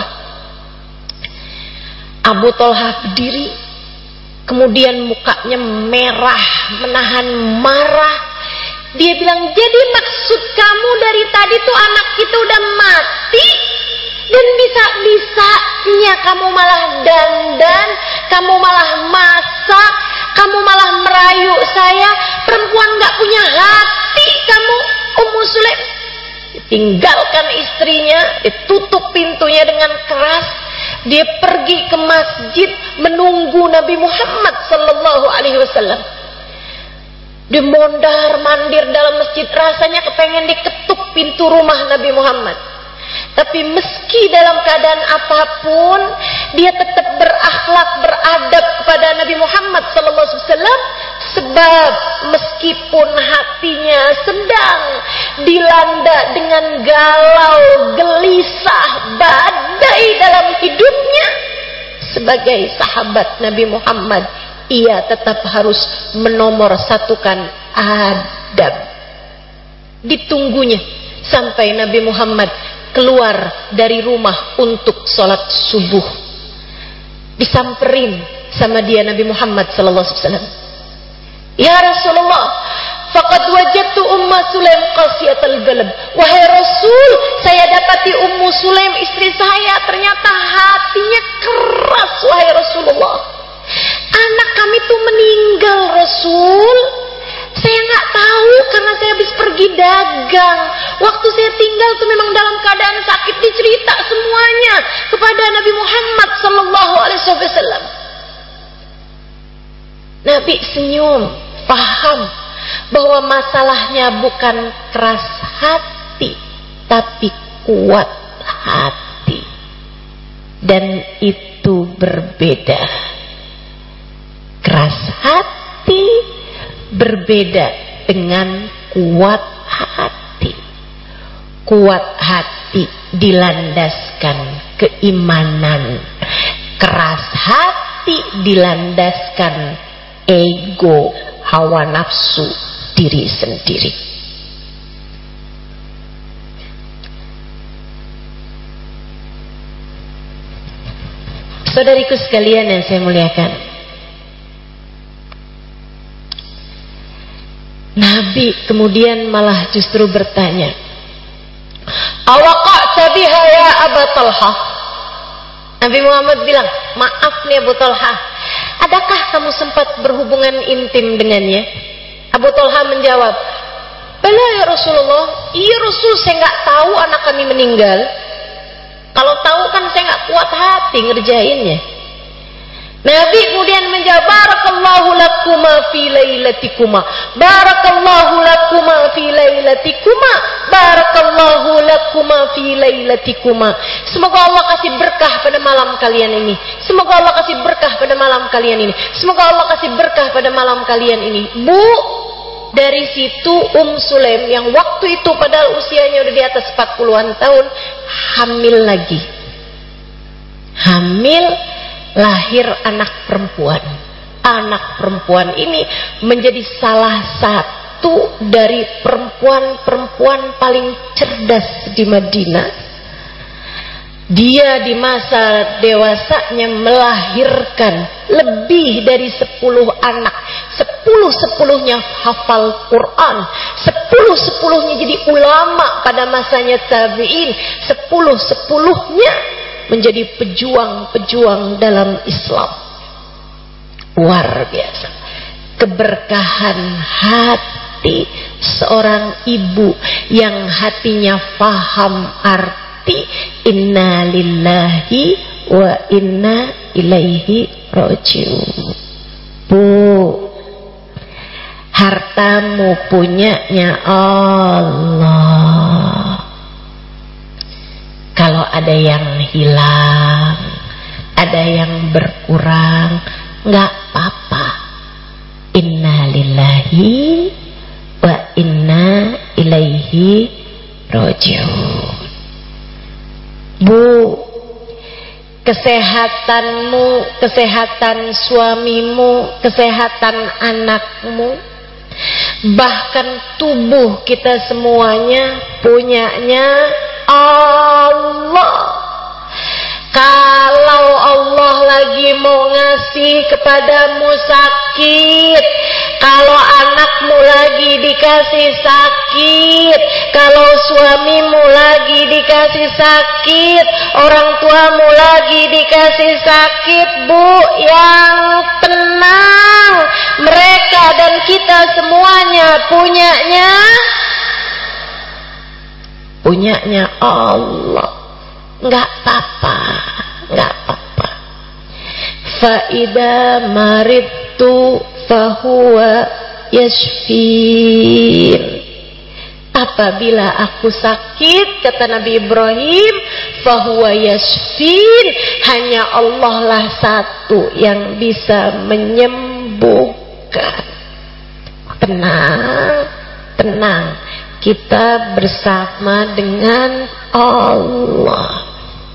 Abu Talha berdiri, kemudian mukanya merah, menahan marah. Dia bilang, jadi maksud kamu dari tadi tuh anak kita udah mati, dan bisa-bisanya kamu malah dandan, kamu malah masak, kamu malah merayu saya. Perempuan gak punya hati kamu, Ummu Sulaim. Ditinggalkan istrinya, ditutup pintunya dengan keras. Dia pergi ke masjid menunggu Nabi Muhammad sallallahu alaihi wasallam. Dia mondar mandir dalam masjid, rasanya kepengen diketuk pintu rumah Nabi Muhammad. Tapi meski dalam keadaan apapun, dia tetap berakhlak, beradab kepada Nabi Muhammad sallallahu alaihi wasallam, sebab meskipun hatinya sedang dilanda dengan galau, gelisah, badai dalam hidupnya, sebagai sahabat Nabi Muhammad, ia tetap harus menomor satukan adab. Ditunggunya sampai Nabi Muhammad keluar dari rumah untuk sholat subuh. Disamperin sama dia Nabi Muhammad sallallahu alaihi wasallam. Ya Rasulullah, faqad wajadtu Ummu Sulaim qasiyatal qalb. Wahai Rasul, saya dapati Ummu Sulaim istri saya ternyata hatinya keras. Wahai Rasulullah, anak kami tuh meninggal Rasul. Saya nggak tahu karena saya habis pergi dagang. Waktu saya tinggal tuh memang dalam keadaan sakit. Dicerita semuanya kepada Nabi Muhammad sallallahu alaihi wasallam. Nabi senyum, paham bahwa masalahnya bukan keras hati, tapi kuat hati. Dan itu berbeda. Keras hati berbeda dengan kuat hati. Kuat hati dilandaskan keimanan. Keras hati dilandaskan ego, hawa nafsu diri sendiri. Saudariku sekalian yang saya muliakan, Nabi kemudian malah justru bertanya, awaqa'ta biha ya Abu Talha? Nabi Muhammad bilang, maaf nih Abu Talha, adakah kamu sempat berhubungan intim dengannya? Abu Talha menjawab, bala ya Rasulullah. Iya Rasul, saya nggak tahu anak kami meninggal. Kalau tahu kan saya nggak kuat hati ngerjainnya. Nabi kemudian menjawab, barakallahu lakuma fi lailatikuma, barakallahu lakuma fi lailatikuma, barakallahu lakuma fi lailatikuma. Semoga Allah kasih berkah pada malam kalian ini. Semoga Allah kasih berkah pada malam kalian ini. Semoga Allah kasih berkah pada malam kalian ini. Bu, dari situ Um Sulaim yang waktu itu padahal usianya udah di atas empat puluhan tahun, hamil lagi. Hamil, lahir anak perempuan. Anak perempuan ini menjadi salah satu dari perempuan-perempuan paling cerdas di Madinah. Dia di masa dewasanya melahirkan lebih dari sepuluh anak. Sepuluh-sepuluhnya hafal Quran. Sepuluh-sepuluhnya jadi ulama pada masanya tabi'in. Sepuluh-sepuluhnya menjadi pejuang-pejuang dalam Islam. Luar biasa. Keberkahan hati seorang ibu yang hatinya faham arti inna lillahi wa inna ilaihi rajiun. Bu, hartamu punyanya Allah. Kalau ada yang hilang, ada yang berkurang, nggak apa-apa. Inna lillahi wa inna ilaihi rajiun. Bu, kesehatanmu, kesehatan suamimu, kesehatan anakmu, bahkan tubuh kita semuanya punyanya Allah. Kalau Allah lagi mau ngasih kepadamu sakit, kalau anakmu lagi dikasih sakit, kalau suamimu lagi dikasih sakit, orang tuamu lagi dikasih sakit, Bu, yang tenang. Mereka dan kita semuanya punyanya punyanya Allah. Enggak apa-apa, enggak apa-apa. Faida maridtu fahuwa yashfin. Apabila aku sakit, kata Nabi Ibrahim, fahuwa yashfin, hanya Allah lah satu yang bisa menyembuhkan. Tenang, tenang. Kita bersama dengan Allah.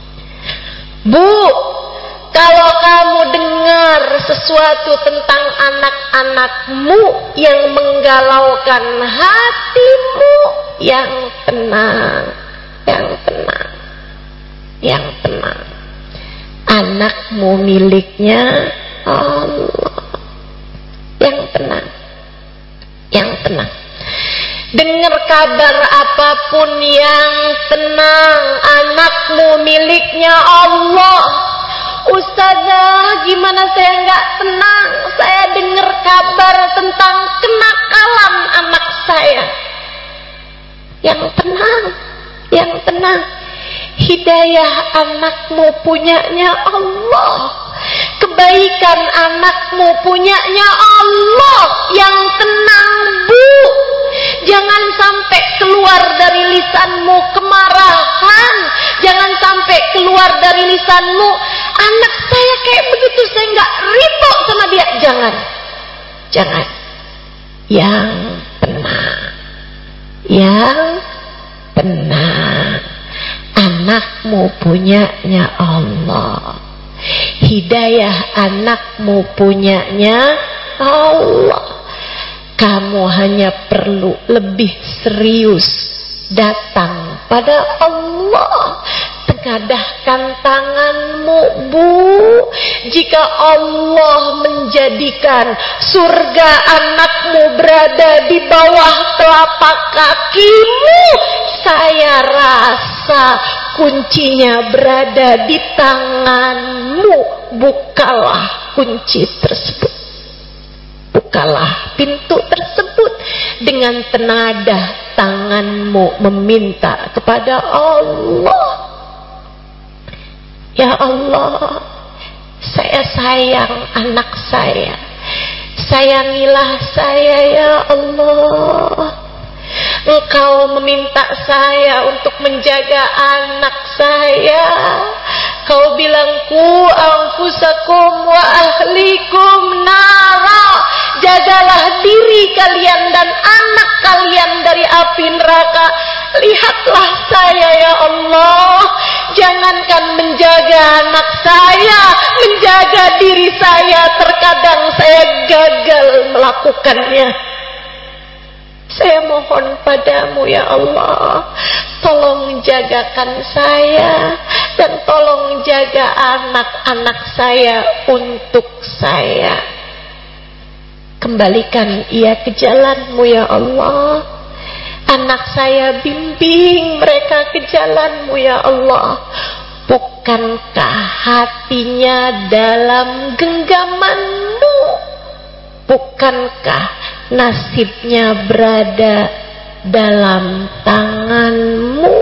Bu, kalau kamu dengar sesuatu tentang anak-anakmu yang menggalaukan hatimu, yang tenang, yang tenang, yang tenang. Anakmu miliknya Allah. Yang tenang, yang tenang. Dengar kabar apapun yang tenang, anakmu miliknya Allah. Ustazah, gimana saya nggak tenang? Saya dengar kabar tentang kenakalan anak saya. Yang tenang, yang tenang. Hidayah anakmu punyanya Allah. Kebaikan anakmu punyanya Allah. Yang tenang, Bu. Jangan sampai keluar dari lisanmu kemarahan. Jangan sampai keluar dari lisanmu, anak saya kayak begitu, saya nggak ridho sama dia. Jangan, jangan. Yang tenang, yang tenang. Anakmu punyanya Allah. Hidayah anakmu punyanya Allah. Kamu hanya perlu lebih serius datang pada Allah. Tengadahkan tanganmu, Bu. Jika Allah menjadikan surga anakmu berada di bawah telapak kakimu, saya rasa kuncinya berada di tanganmu. Bukalah kunci tersebut. Bukalah pintu tersebut dengan tenaga tanganmu meminta kepada Allah. Ya Allah, saya sayang anak saya. Sayangilah saya ya Allah. Engkau meminta saya untuk menjaga anak saya. Kau bilang ku anfusakum wa ahlikum nara. Jagalah diri kalian dan anak kalian dari api neraka. Lihatlah saya ya Allah. Jangankan menjaga anak saya, menjaga diri saya terkadang saya gagal melakukannya. Saya mohon padamu ya Allah, tolong jagakan saya dan tolong jaga anak-anak saya untuk saya. Kembalikan ia ke jalanmu ya Allah. Anak saya, bimbing mereka ke jalanmu ya Allah. Bukankah hatinya dalam genggamanmu? Bukankah nasibnya berada dalam tanganmu?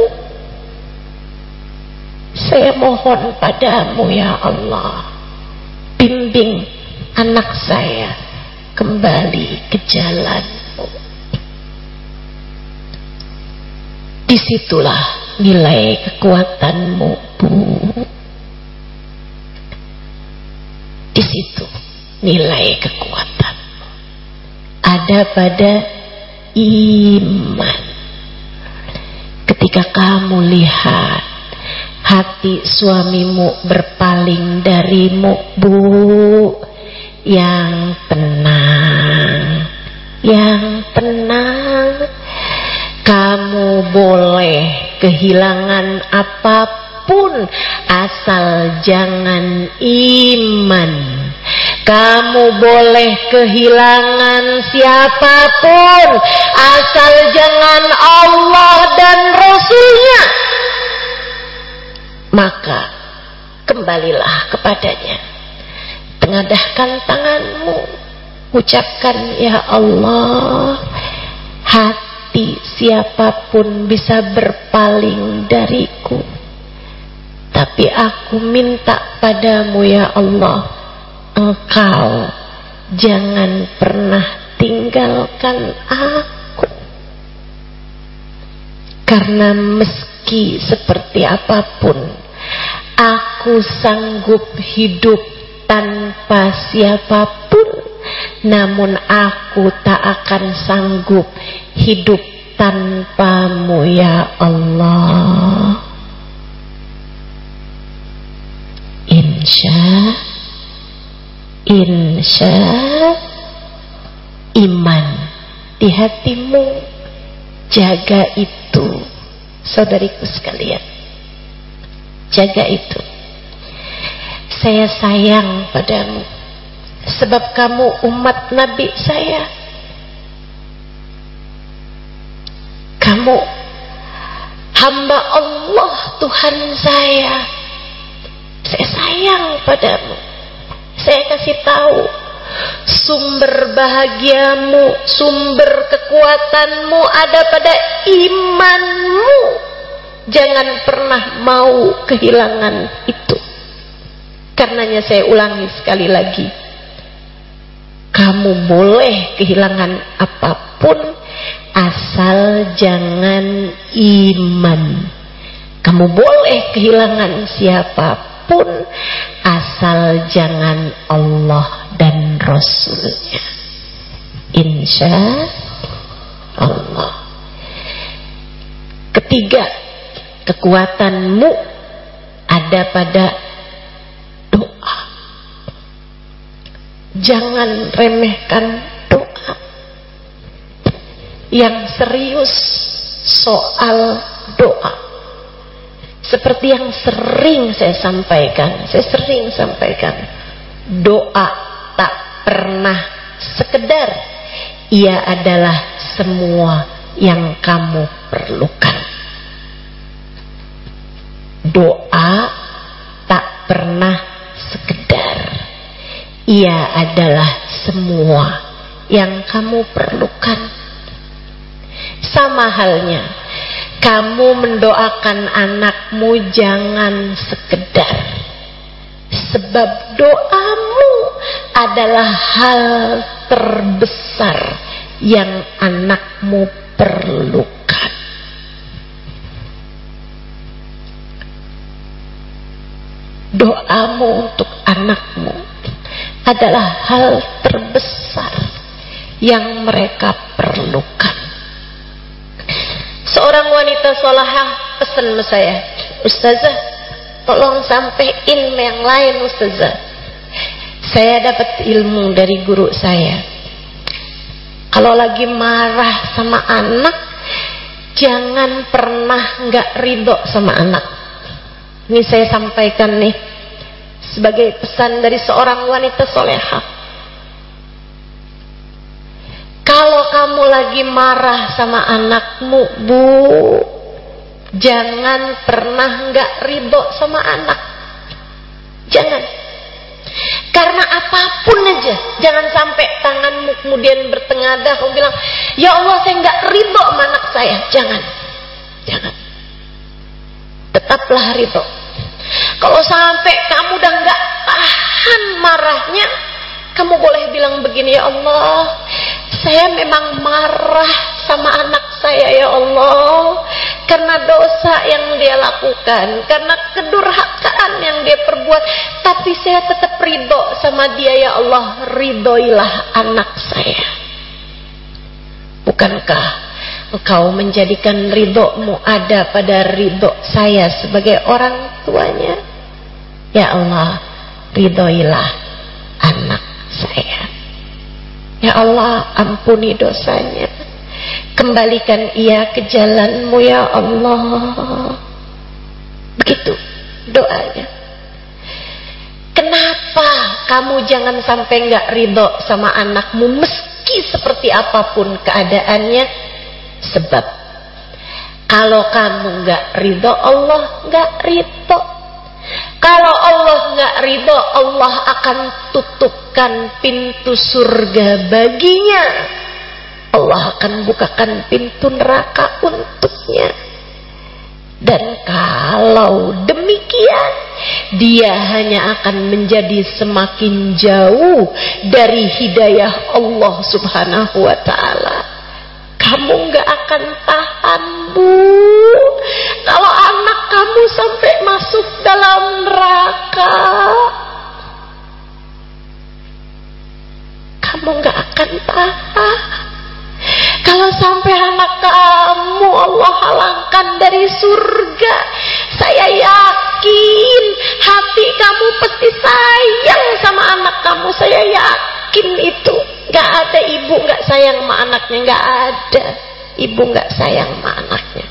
Saya mohon padamu ya Allah, bimbing anak saya kembali ke jalanmu. Disitulah nilai kekuatanmu, Bu. Di situ nilai kekuatanmu ada pada iman. Ketika kamu lihat hati suamimu berpaling darimu, Bu, yang tenang, yang tenang. Kamu boleh kehilangan apapun asal jangan iman. Kamu boleh kehilangan siapapun asal jangan Allah dan Rasulnya. Maka kembalilah kepadanya, tengadahkan tanganmu, ucapkan ya Allah, hati siapapun bisa berpaling dariku, tapi aku minta padamu ya Allah, Engkau jangan pernah tinggalkan aku. Karena meski seperti apapun aku sanggup hidup tanpa siapapun, namun aku tak akan sanggup hidup tanpamu ya Allah. Insya Insya iman di hatimu, jaga itu saudariku sekalian, jaga itu. Saya sayang padamu sebab kamu umat Nabi saya. Kamu hamba Allah, Tuhan saya. Saya sayang padamu. Saya kasih tahu, sumber bahagiamu, sumber kekuatanmu ada pada imanmu. Jangan pernah mau kehilangan itu. Karenanya saya ulangi sekali lagi, kamu boleh kehilangan apapun asal jangan iman. Kamu boleh kehilangan siapapun asal jangan Allah dan Rasulnya. Insya Allah. Ketiga, kekuatanmu ada pada doa. Jangan remehkan doa. Yang serius soal doa. Seperti yang sering saya sampaikan, saya sering sampaikan, doa tak pernah sekedar, ia adalah semua yang kamu perlukan. Doa tak pernah sekedar, ia adalah semua yang kamu perlukan. Sama halnya, kamu mendoakan anakmu jangan sekedar, sebab doamu adalah hal terbesar yang anakmu perlukan. Doamu untuk anakmu adalah hal terbesar yang mereka perlukan. Seorang wanita solahah pesan sama saya, Ustazah, tolong sampein yang lain Ustazah. Saya dapat ilmu dari guru saya. Kalau lagi marah sama anak, jangan pernah nggak ridho sama anak. Ini saya sampaikan nih sebagai pesan dari seorang wanita soleha. Kalau kamu lagi marah sama anakmu, Bu, jangan pernah nggak ridho sama anak. Jangan. Karena apapun aja, jangan sampai tanganmu kemudian bertengadah, kamu bilang, ya Allah saya nggak ridho sama anak saya. Jangan, jangan. Tetaplah ridho. Kalau sampai kamu udah nggak tahan marahnya, kamu boleh bilang begini, ya Allah, saya memang marah sama anak saya ya Allah, karena dosa yang dia lakukan, karena kedurhakaan yang dia perbuat, tapi saya tetap ridho sama dia ya Allah, ridhoilah anak saya. Bukankah engkau menjadikan ridhomu ada pada ridho saya sebagai orang tuanya? Ya Allah, ridhoilah anak saya. Ya Allah, ampuni dosanya, kembalikan ia ke jalanmu ya Allah. Begitu doanya. Kenapa kamu jangan sampai nggak ridho sama anakmu meski seperti apapun keadaannya? Sebab kalau kamu nggak ridho, Allah nggak ridho. Kalau Allah nggak ridho, Allah akan tutupkan pintu surga baginya. Allah akan bukakan pintu neraka untuknya. Dan kalau demikian, dia hanya akan menjadi semakin jauh dari hidayah Allah Subhanahu wa ta'ala. Kamu gak akan tahan, Bu, kalau anak kamu sampai masuk dalam neraka. Kamu gak akan tahan. Kalau sampai anak kamu Allah halangkan dari surga, saya yakin hati kamu pasti sayang sama anak kamu. Saya yakin itu. Gak ada ibu gak sayang sama anaknya. Gak ada ibu gak sayang sama anaknya.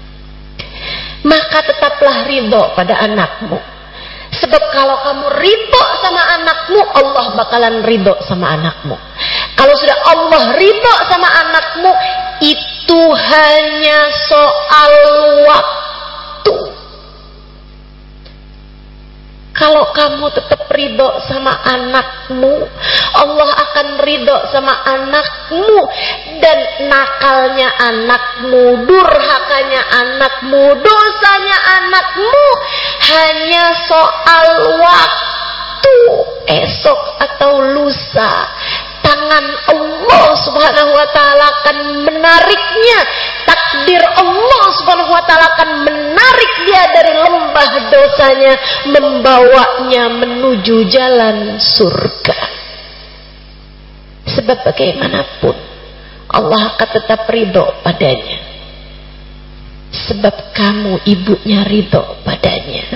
Maka tetaplah ridho pada anakmu. Sebab kalau kamu ridho sama anakmu, Allah bakalan ridho sama anakmu. Kalau sudah Allah ridho sama anakmu, itu hanya soal waktu. Kalau kamu tetap ridho sama anakmu, Allah akan ridho sama anakmu. Dan nakalnya anakmu, durhakanya anakmu, dosanya anakmu hanya soal waktu. Esok atau lusa, tangan Allah Subhanahu wa ta'ala akan menariknya. Takdir Allah Subhanahu wa ta'ala akan menarik dia dari lembah dosanya, membawanya menuju jalan surga. Sebab bagaimanapun Allah akan tetap ridho padanya. Sebab kamu ibunya ridho padanya.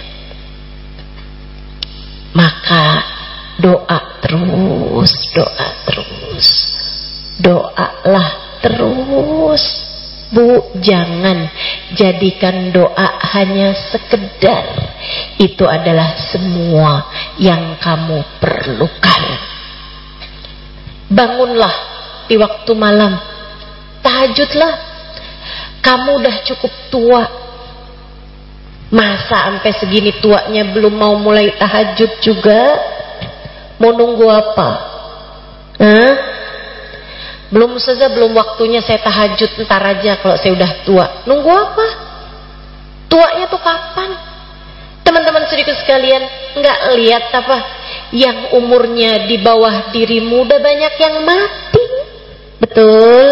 Maka doa terus, doa terus, doalah terus, Bu. Jangan jadikan doa hanya sekedar itu adalah semua yang kamu perlukan. Bangunlah di waktu malam, tahajudlah. Kamu udah cukup tua, masa sampai segini tuanya belum mau mulai tahajud juga? Mau nunggu apa? Hah? Belum saja, belum waktunya saya tahajud, ntar aja kalau saya udah tua. Nunggu apa? Tuanya tuh kapan? Teman-teman saudaraku sekalian, nggak lihat apa? Yang umurnya di bawah dirimu udah banyak yang mati. Betul?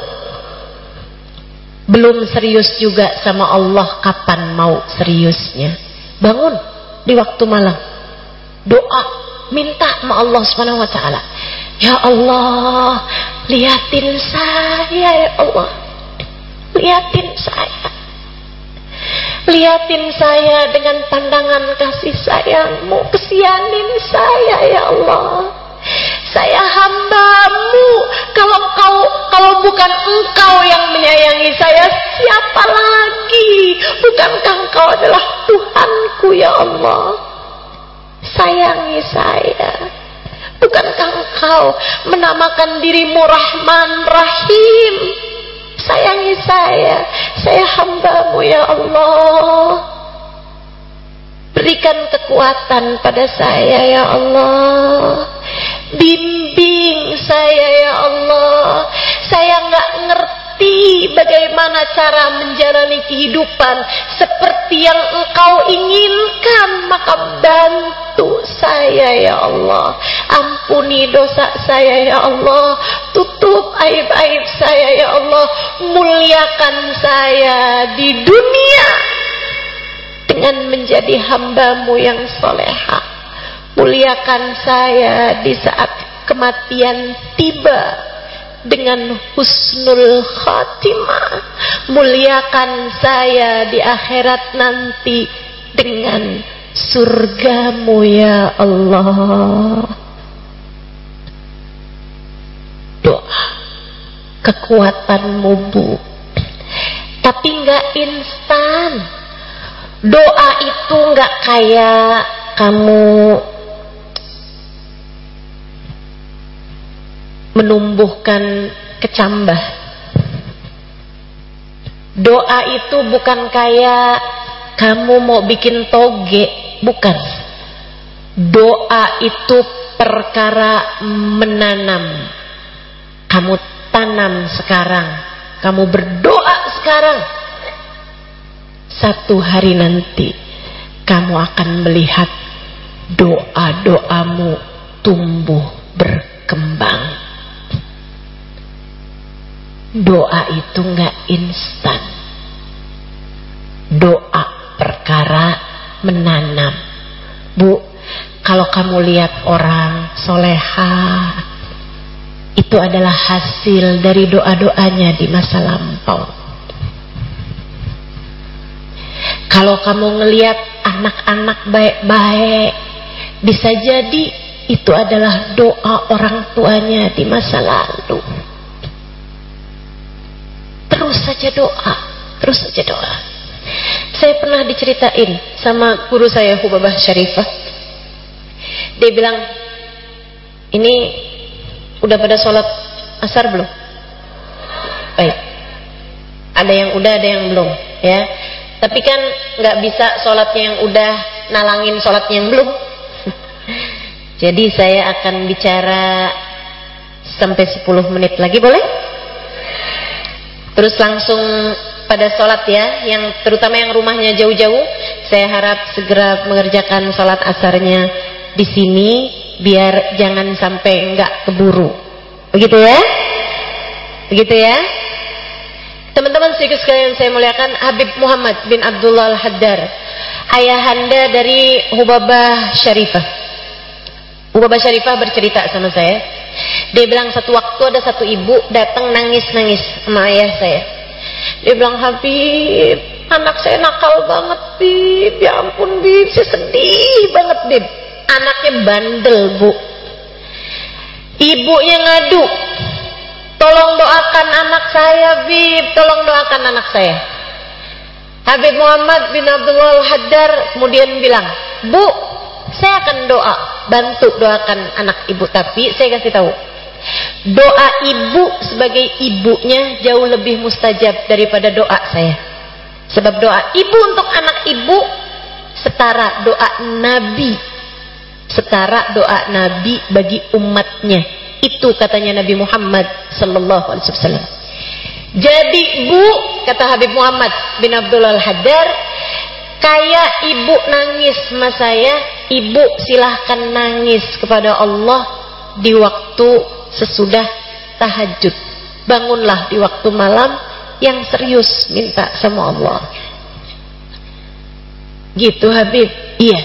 Belum serius juga sama Allah, kapan mau seriusnya? Bangun di waktu malam, doa, minta sama Allah Subhanahu wa ta'ala. Ya Allah, liatin saya ya Allah, liatin saya, liatin saya dengan pandangan kasih sayangmu, kesianin saya ya Allah. Saya hambamu. Kalau kau, kalau bukan engkau yang menyayangi saya, siapa lagi? Bukankah engkau adalah Tuhanku ya Allah? Sayangi saya. Bukankah engkau menamakan dirimu Rahman Rahim? Sayangi saya. Saya hambamu ya Allah. Berikan kekuatan pada saya ya Allah. Bimbing saya ya Allah. Saya nggak ngerti bagaimana cara menjalani kehidupan seperti yang engkau inginkan. Maka bantu saya ya Allah. Ampuni dosa saya ya Allah. Tutup aib-aib saya ya Allah. Muliakan saya di dunia dengan menjadi hambamu yang soleha. Muliakan saya di saat kematian tiba dengan husnul khatimah. Muliakan saya di akhirat nanti dengan surgamu ya Allah. Doa kekuatanmu Bu, tapi nggak instan. Doa itu nggak kayak kamu menumbuhkan kecambah. Doa itu bukan kayak kamu mau bikin toge, bukan. Doa itu perkara menanam. Kamu tanam sekarang, kamu berdoa sekarang. Satu hari nanti kamu akan melihat doa-doamu tumbuh berkembang. Doa itu nggak instan. Doa perkara menanam. Bu, kalau kamu lihat orang soleha, itu adalah hasil dari doa-doanya di masa lampau. Kalau kamu ngelihat anak-anak baik-baik, bisa jadi itu adalah doa orang tuanya di masa lalu. Terus saja doa, terus saja doa. Saya pernah diceritain sama guru saya Hubabah Syarifah. Dia bilang, ini udah pada sholat asar belum? Baik. Ada yang udah, ada yang belum, ya. Tapi kan nggak bisa sholatnya yang udah nalangin sholatnya yang belum. Jadi saya akan bicara sampai sepuluh menit lagi, boleh? Terus langsung pada sholat ya, yang terutama yang rumahnya jauh-jauh, saya harap segera mengerjakan sholat asarnya di sini biar jangan sampai nggak keburu. Begitu ya? Begitu ya? Teman-teman sedikit sekalian saya muliakan, Habib Muhammad bin Abdullah Al-Haddar, ayahanda dari Hubabah Syarifah. Hubabah Syarifah bercerita sama saya. Dia bilang satu waktu ada satu ibu datang nangis-nangis sama ayah saya. Dia bilang, Habib, anak saya nakal banget Bib. Ya ampun Bib, saya sedih banget Bib. Anaknya bandel Bu. Ibunya ngadu, tolong doakan anak saya Bib, tolong doakan anak saya. Habib Muhammad bin Abdullah Al-Haddar kemudian bilang, Bu, saya akan doa, bantu doakan anak ibu. Tapi saya kasih tahu, doa ibu sebagai ibunya jauh lebih mustajab daripada doa saya. Sebab doa ibu untuk anak ibu setara doa Nabi, setara doa Nabi bagi umatnya. Itu katanya Nabi Muhammad sallallahu alaihi wasallam. Jadi Bu, kata Habib Muhammad bin Abdullah Al-Haddar, kayak ibu nangis sama saya, ibu silahkan nangis kepada Allah di waktu sesudah tahajud. Bangunlah di waktu malam yang serius minta sama Allah. Gitu Habib. Iya.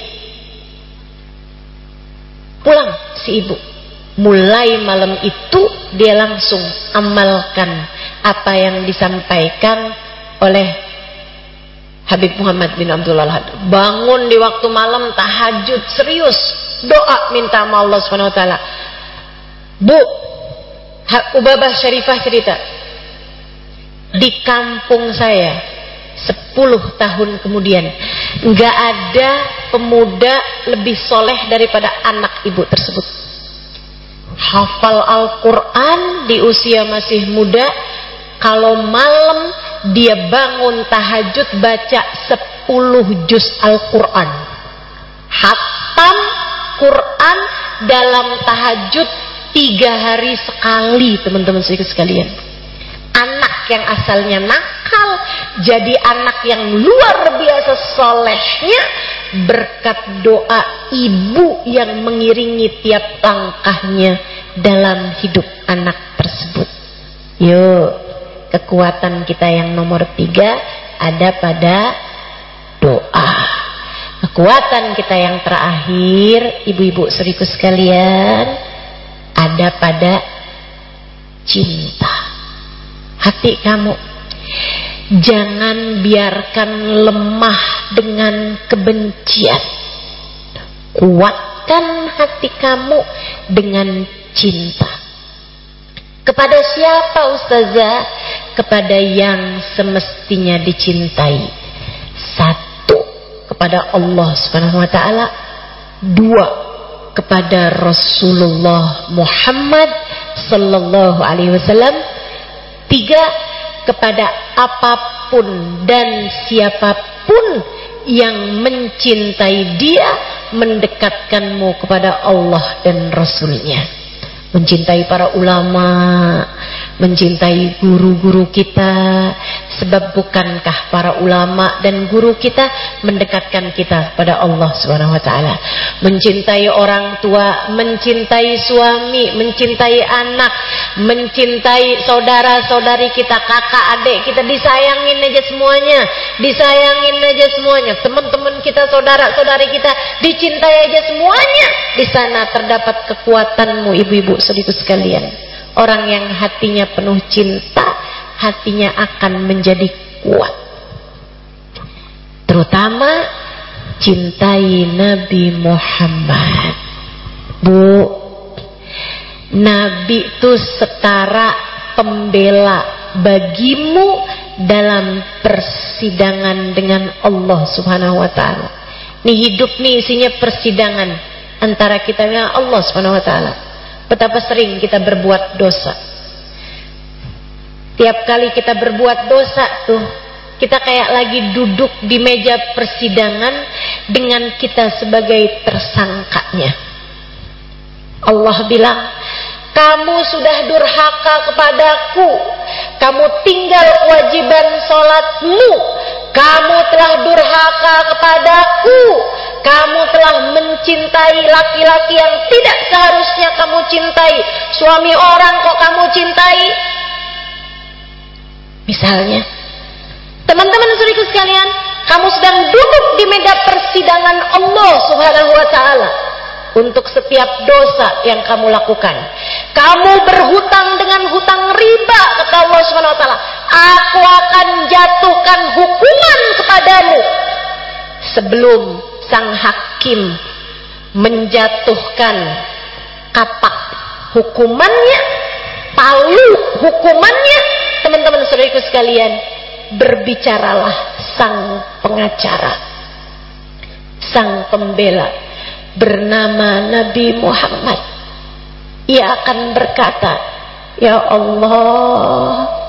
Pulang si ibu. Mulai malam itu dia langsung amalkan apa yang disampaikan oleh Habib Muhammad bin Abdullah Al-Haddar. Bangun di waktu malam tahajud serius, doa minta sama Allah Subhanahu wa taala. Bu, Ubabah Syarifah cerita, di kampung saya sepuluh tahun kemudian nggak ada pemuda lebih soleh daripada anak ibu tersebut. Hafal Al-Quran di usia masih muda. Kalau malam dia bangun tahajud baca sepuluh juz Al-Quran. Hatam Quran dalam tahajud tiga hari sekali, teman-teman sekalian. Anak yang asalnya nakal jadi anak yang luar biasa solehnya berkat doa ibu yang mengiringi tiap langkahnya dalam hidup anak tersebut. Yuk, kekuatan kita yang nomor tiga ada pada doa. Kekuatan kita yang terakhir, ibu-ibu saudariku sekalian, ada pada cinta. Hati kamu jangan biarkan lemah dengan kebencian. Kuatkan hati kamu dengan cinta. Kepada siapa Ustazah? Kepada yang semestinya dicintai. Satu, kepada Allah Subhanahu wa taala. Dua, kepada Rasulullah Muhammad sallallahu alaihi wasallam. Tiga, kepada apapun dan siapapun yang mencintai dia, mendekatkanmu kepada Allah dan Rasulnya. Mencintai para ulama, mencintai guru-guru kita, sebab bukankah para ulama dan guru kita mendekatkan kita pada Allah Subhanahu wa taala. Mencintai orang tua, mencintai suami, mencintai anak, mencintai saudara-saudari kita, kakak, adik kita, disayangin aja semuanya, disayangin aja semuanya. Teman-teman kita, saudara-saudari kita, dicintai aja semuanya. Di sana terdapat kekuatanmu, ibu-ibu saudariku sekalian. Orang yang hatinya penuh cinta, hatinya akan menjadi kuat. Terutama cintai Nabi Muhammad. Bu, Nabi itu setara pembela bagimu dalam persidangan dengan Allah Subhanahu wa taala. Nih hidup nih isinya persidangan antara kita dengan Allah Subhanahu wa taala. Betapa sering kita berbuat dosa. Tiap kali kita berbuat dosa tuh, kita kayak lagi duduk di meja persidangan dengan kita sebagai tersangkanya. Allah bilang, kamu sudah durhaka kepadaku, kamu tinggal kewajiban sholatmu, kamu telah durhaka kepadaku, kamu telah mencintai laki-laki yang tidak seharusnya kamu cintai, suami orang kok kamu cintai. Misalnya, teman-teman saudaraku sekalian, kamu sedang duduk di meja persidangan Allah Subhanahu wa taala untuk setiap dosa yang kamu lakukan. Kamu berhutang dengan hutang riba, kata Allah Subhanahu wa taala, aku akan jatuhkan hukuman kepadamu sebelum sang hakim menjatuhkan kapak hukumannya, palu hukumannya. Teman-teman saudariku sekalian, berbicaralah sang pengacara, sang pembela bernama Nabi Muhammad. Ia akan berkata, ya Allah,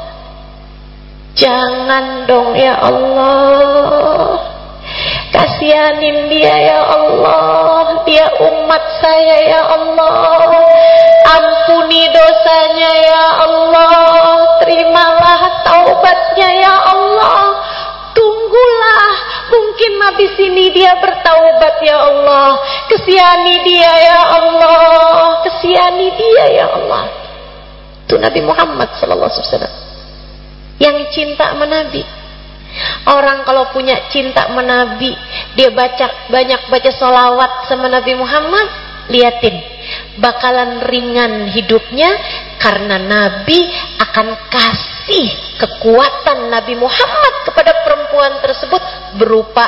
jangan dong ya Allah, kasihanin dia ya Allah, dia umat saya ya Allah, ampuni dosanya ya Allah, terimalah taubatnya ya Allah. Tunggulah, mungkin habis ini dia bertaubat ya Allah. Kesihani dia ya Allah, kesihani dia ya Allah. Itu Nabi Muhammad sallallahu alaihi wasallam yang cinta sama Nabi. Orang kalau punya cinta sama Nabi, dia baca banyak baca sholawat sama Nabi Muhammad, liatin, bakalan ringan hidupnya karena Nabi akan kasih kekuatan Nabi Muhammad kepada perempuan tersebut berupa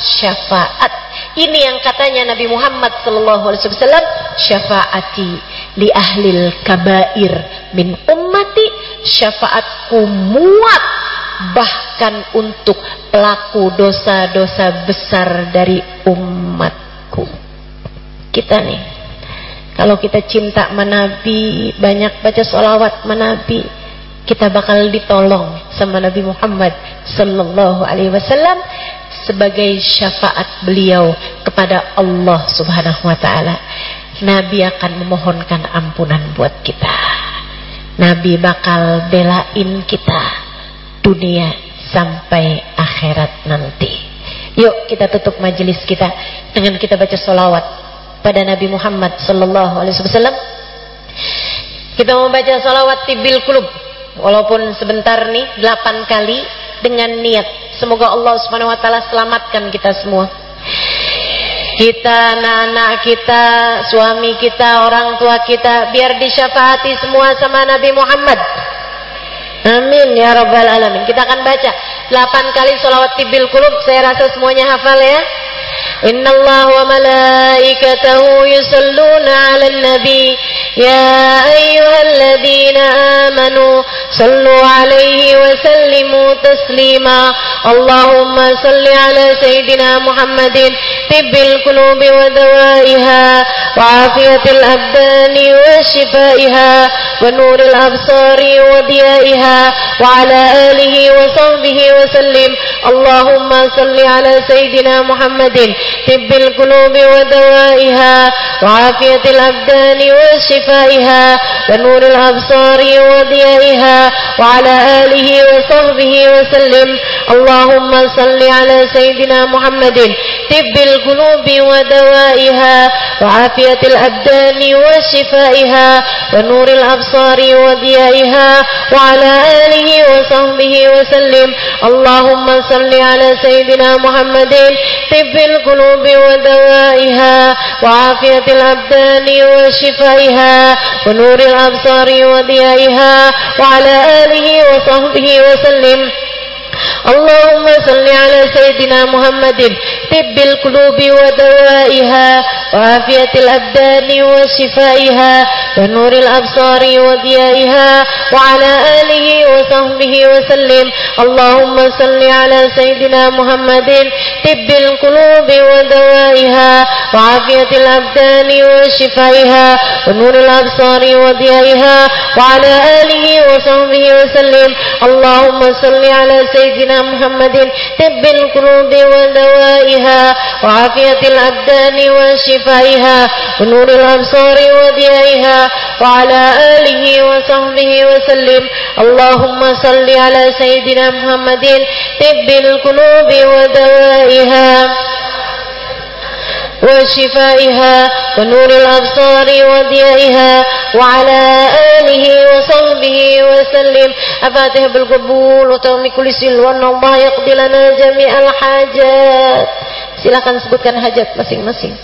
syafaat. Ini yang katanya Nabi Muhammad sallallahu alaihi wasallam, syafaati. li ahlil kabair min ummati, syafaatku muat bahkan untuk pelaku dosa-dosa besar dari umatku. Kita nih, kalau kita cinta sama Nabi, banyak baca sholawat sama Nabi, kita bakal ditolong sama Nabi Muhammad sallallahu alaihi wasallam sebagai syafaat beliau kepada Allah Subhanahu wa taala. Nabi akan memohonkan ampunan buat kita. Nabi bakal belain kita dunia sampai akhirat nanti. Yuk kita tutup majelis kita dengan kita baca sholawat pada Nabi Muhammad sallallahu alaihi wasallam. Kita mau baca sholawat tibil qulub, walaupun sebentar nih, delapan kali dengan niat semoga Allah Subhanahu wa taala selamatkan kita semua. Kita, anak-anak kita, suami kita, orang tua kita, biar disyafaati semua sama Nabi Muhammad. Amin ya rabbal alamin. Kita akan baca delapan kali sholawat tibil qulub. Saya rasa semuanya hafal ya. Inna Allah wa malaikatahu yusalluna ala nabi ya ayyuhalladzina amanu sallu alaihi wa sallimu taslima. Allahumma salli ala sayyidina Muhammadin tibbil qulubi wa dawaiha wa afiyatil abdani wa shifaiha wa nuril absari wa diyaiha wa ala alihi wa sahbihi wa sallim. Allahumma salli ala sayyidina Muhammadin tibbil qulubi wa dawaiha wa afiyatil abdani wa shifaiha wa nuril absari wa diyaiha wa ala alihi wa sahbihi wa sallim. Allahumma salli ala sayyidina Muhammadin tibbil qulubi wa dawaiha wa afiyatil abdani wa shifaiha wa nuril absari wa diyaiha wa ala alihi wa sahbihi wa sallim. Allahumma salli ala sayyidina Muhammadin tibbil qulubi wa dawaiha wa afiyatil abdani wa shifaiha wa nuril absari wa diyaiha wa ala alihi wa sahbihi wa sallim. Allahumma salli ala sayyidina Muhammadin tibbil qulubi wa dawaiha wa afiyatil abdani wa shifaiha wa nuril absari wa diyaiha wa ala alihi wa sahbihi wa sallim. Allahumma salli ala sayyidina Muhammadin tibbil qulubi wa dawaiha wa afiyatil abdani wa shifaiha wa nuril absari wa diyaiha wa ala alihi wa sahbihi wa sallim. Allahumma salli ala sayyidina Muhammadin tibbil qulubi wa dawaiha wa afiyatil abdani wa shifaiha wa nuril absari wa diyaiha wa ala alihi wa sahbihi wa sallim. Allahumma salli ala sayyidina Muhammadin tibbil qulubi wa dawaiha wa shifaiha wa nuril absari wa diyaiha wa ala alihi wa sahbihi wa sallim. Al-Fatihah bil qabul wa tawmi kulli silwan Allah yaqdi lana jami'al hajat. Silakan sebutkan hajat masing-masing.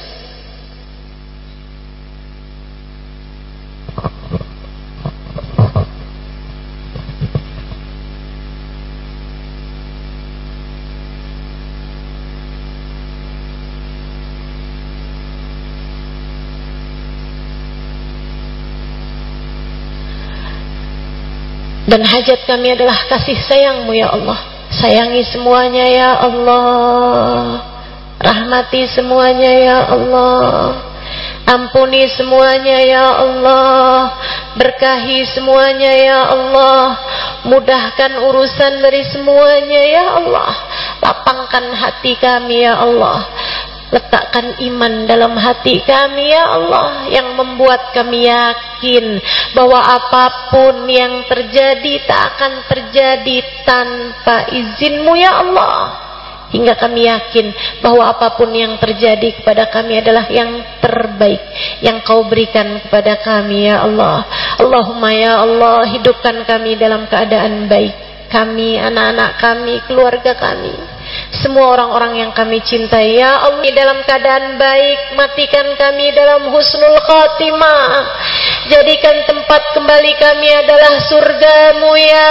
Dan hajat kami adalah kasih sayang-Mu ya Allah. Sayangi semuanya ya Allah. Rahmati semuanya ya Allah. Ampuni semuanya ya Allah. Berkahi semuanya ya Allah. Mudahkan urusan dari semuanya ya Allah. Lapangkan hati kami ya Allah. Letakkan iman dalam hati kami ya Allah, yang membuat kami yakin bahwa apapun yang terjadi tak akan terjadi tanpa izin-Mu ya Allah. Hingga kami yakin bahwa apapun yang terjadi kepada kami adalah yang terbaik yang Kau berikan kepada kami ya Allah. Allahumma ya Allah, hidupkan kami dalam keadaan baik. Kami, anak-anak kami, keluarga kami, semua orang-orang yang kami cintai ya Allah, dalam keadaan baik. Matikan kami dalam husnul khatimah. Jadikan tempat kembali kami adalah surga-Mu ya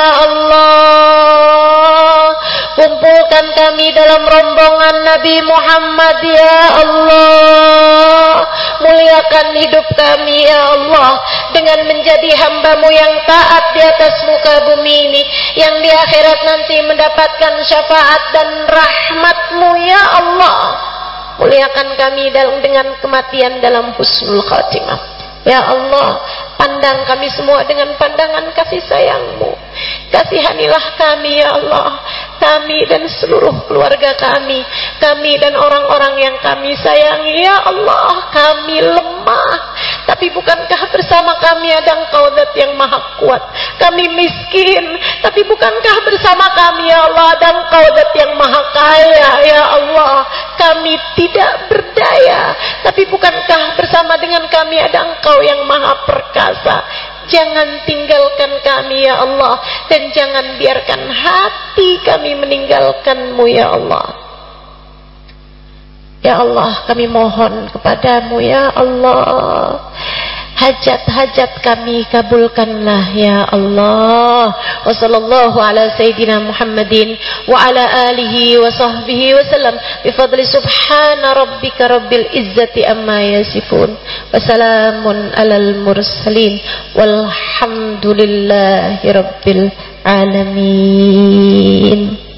Allah. Kumpulkan kami dalam rombongan Nabi Muhammad ya Allah. muliakan hidup kami ya Allah dengan menjadi hamba-Mu yang taat di atas muka bumi ini, yang di akhirat nanti mendapatkan syafaat dan rahmat-Mu ya Allah. Muliakan kami dalam dengan kematian dalam husnul khatimah ya Allah. Pandang kami semua dengan pandangan kasih sayang-Mu. Kasihanilah kami ya Allah, kami dan seluruh keluarga kami, kami dan orang-orang yang kami sayangi ya Allah. Kami lemah, tapi bukankah bersama kami ada Engkau Zat yang maha kuat. Kami miskin, tapi bukankah bersama kami ya Allah ada Engkau Zat yang maha kaya ya Allah. Kami tidak berdaya, tapi bukankah bersama dengan kami ada Engkau yang maha perkasa. Jangan tinggalkan kami ya Allah, dan jangan biarkan hati kami meninggalkan-Mu ya Allah. Ya Allah, kami mohon kepadamu ya Allah, hajat-hajat kami kabulkanlah ya Allah. Wa sallallahu ala sayyidina Muhammadin wa ala alihi wa sahbihi wa sallam bi fadli subhana rabbika rabbil izzati amma yasifun wa salamun alal mursalin walhamdulillahi rabbil alamin.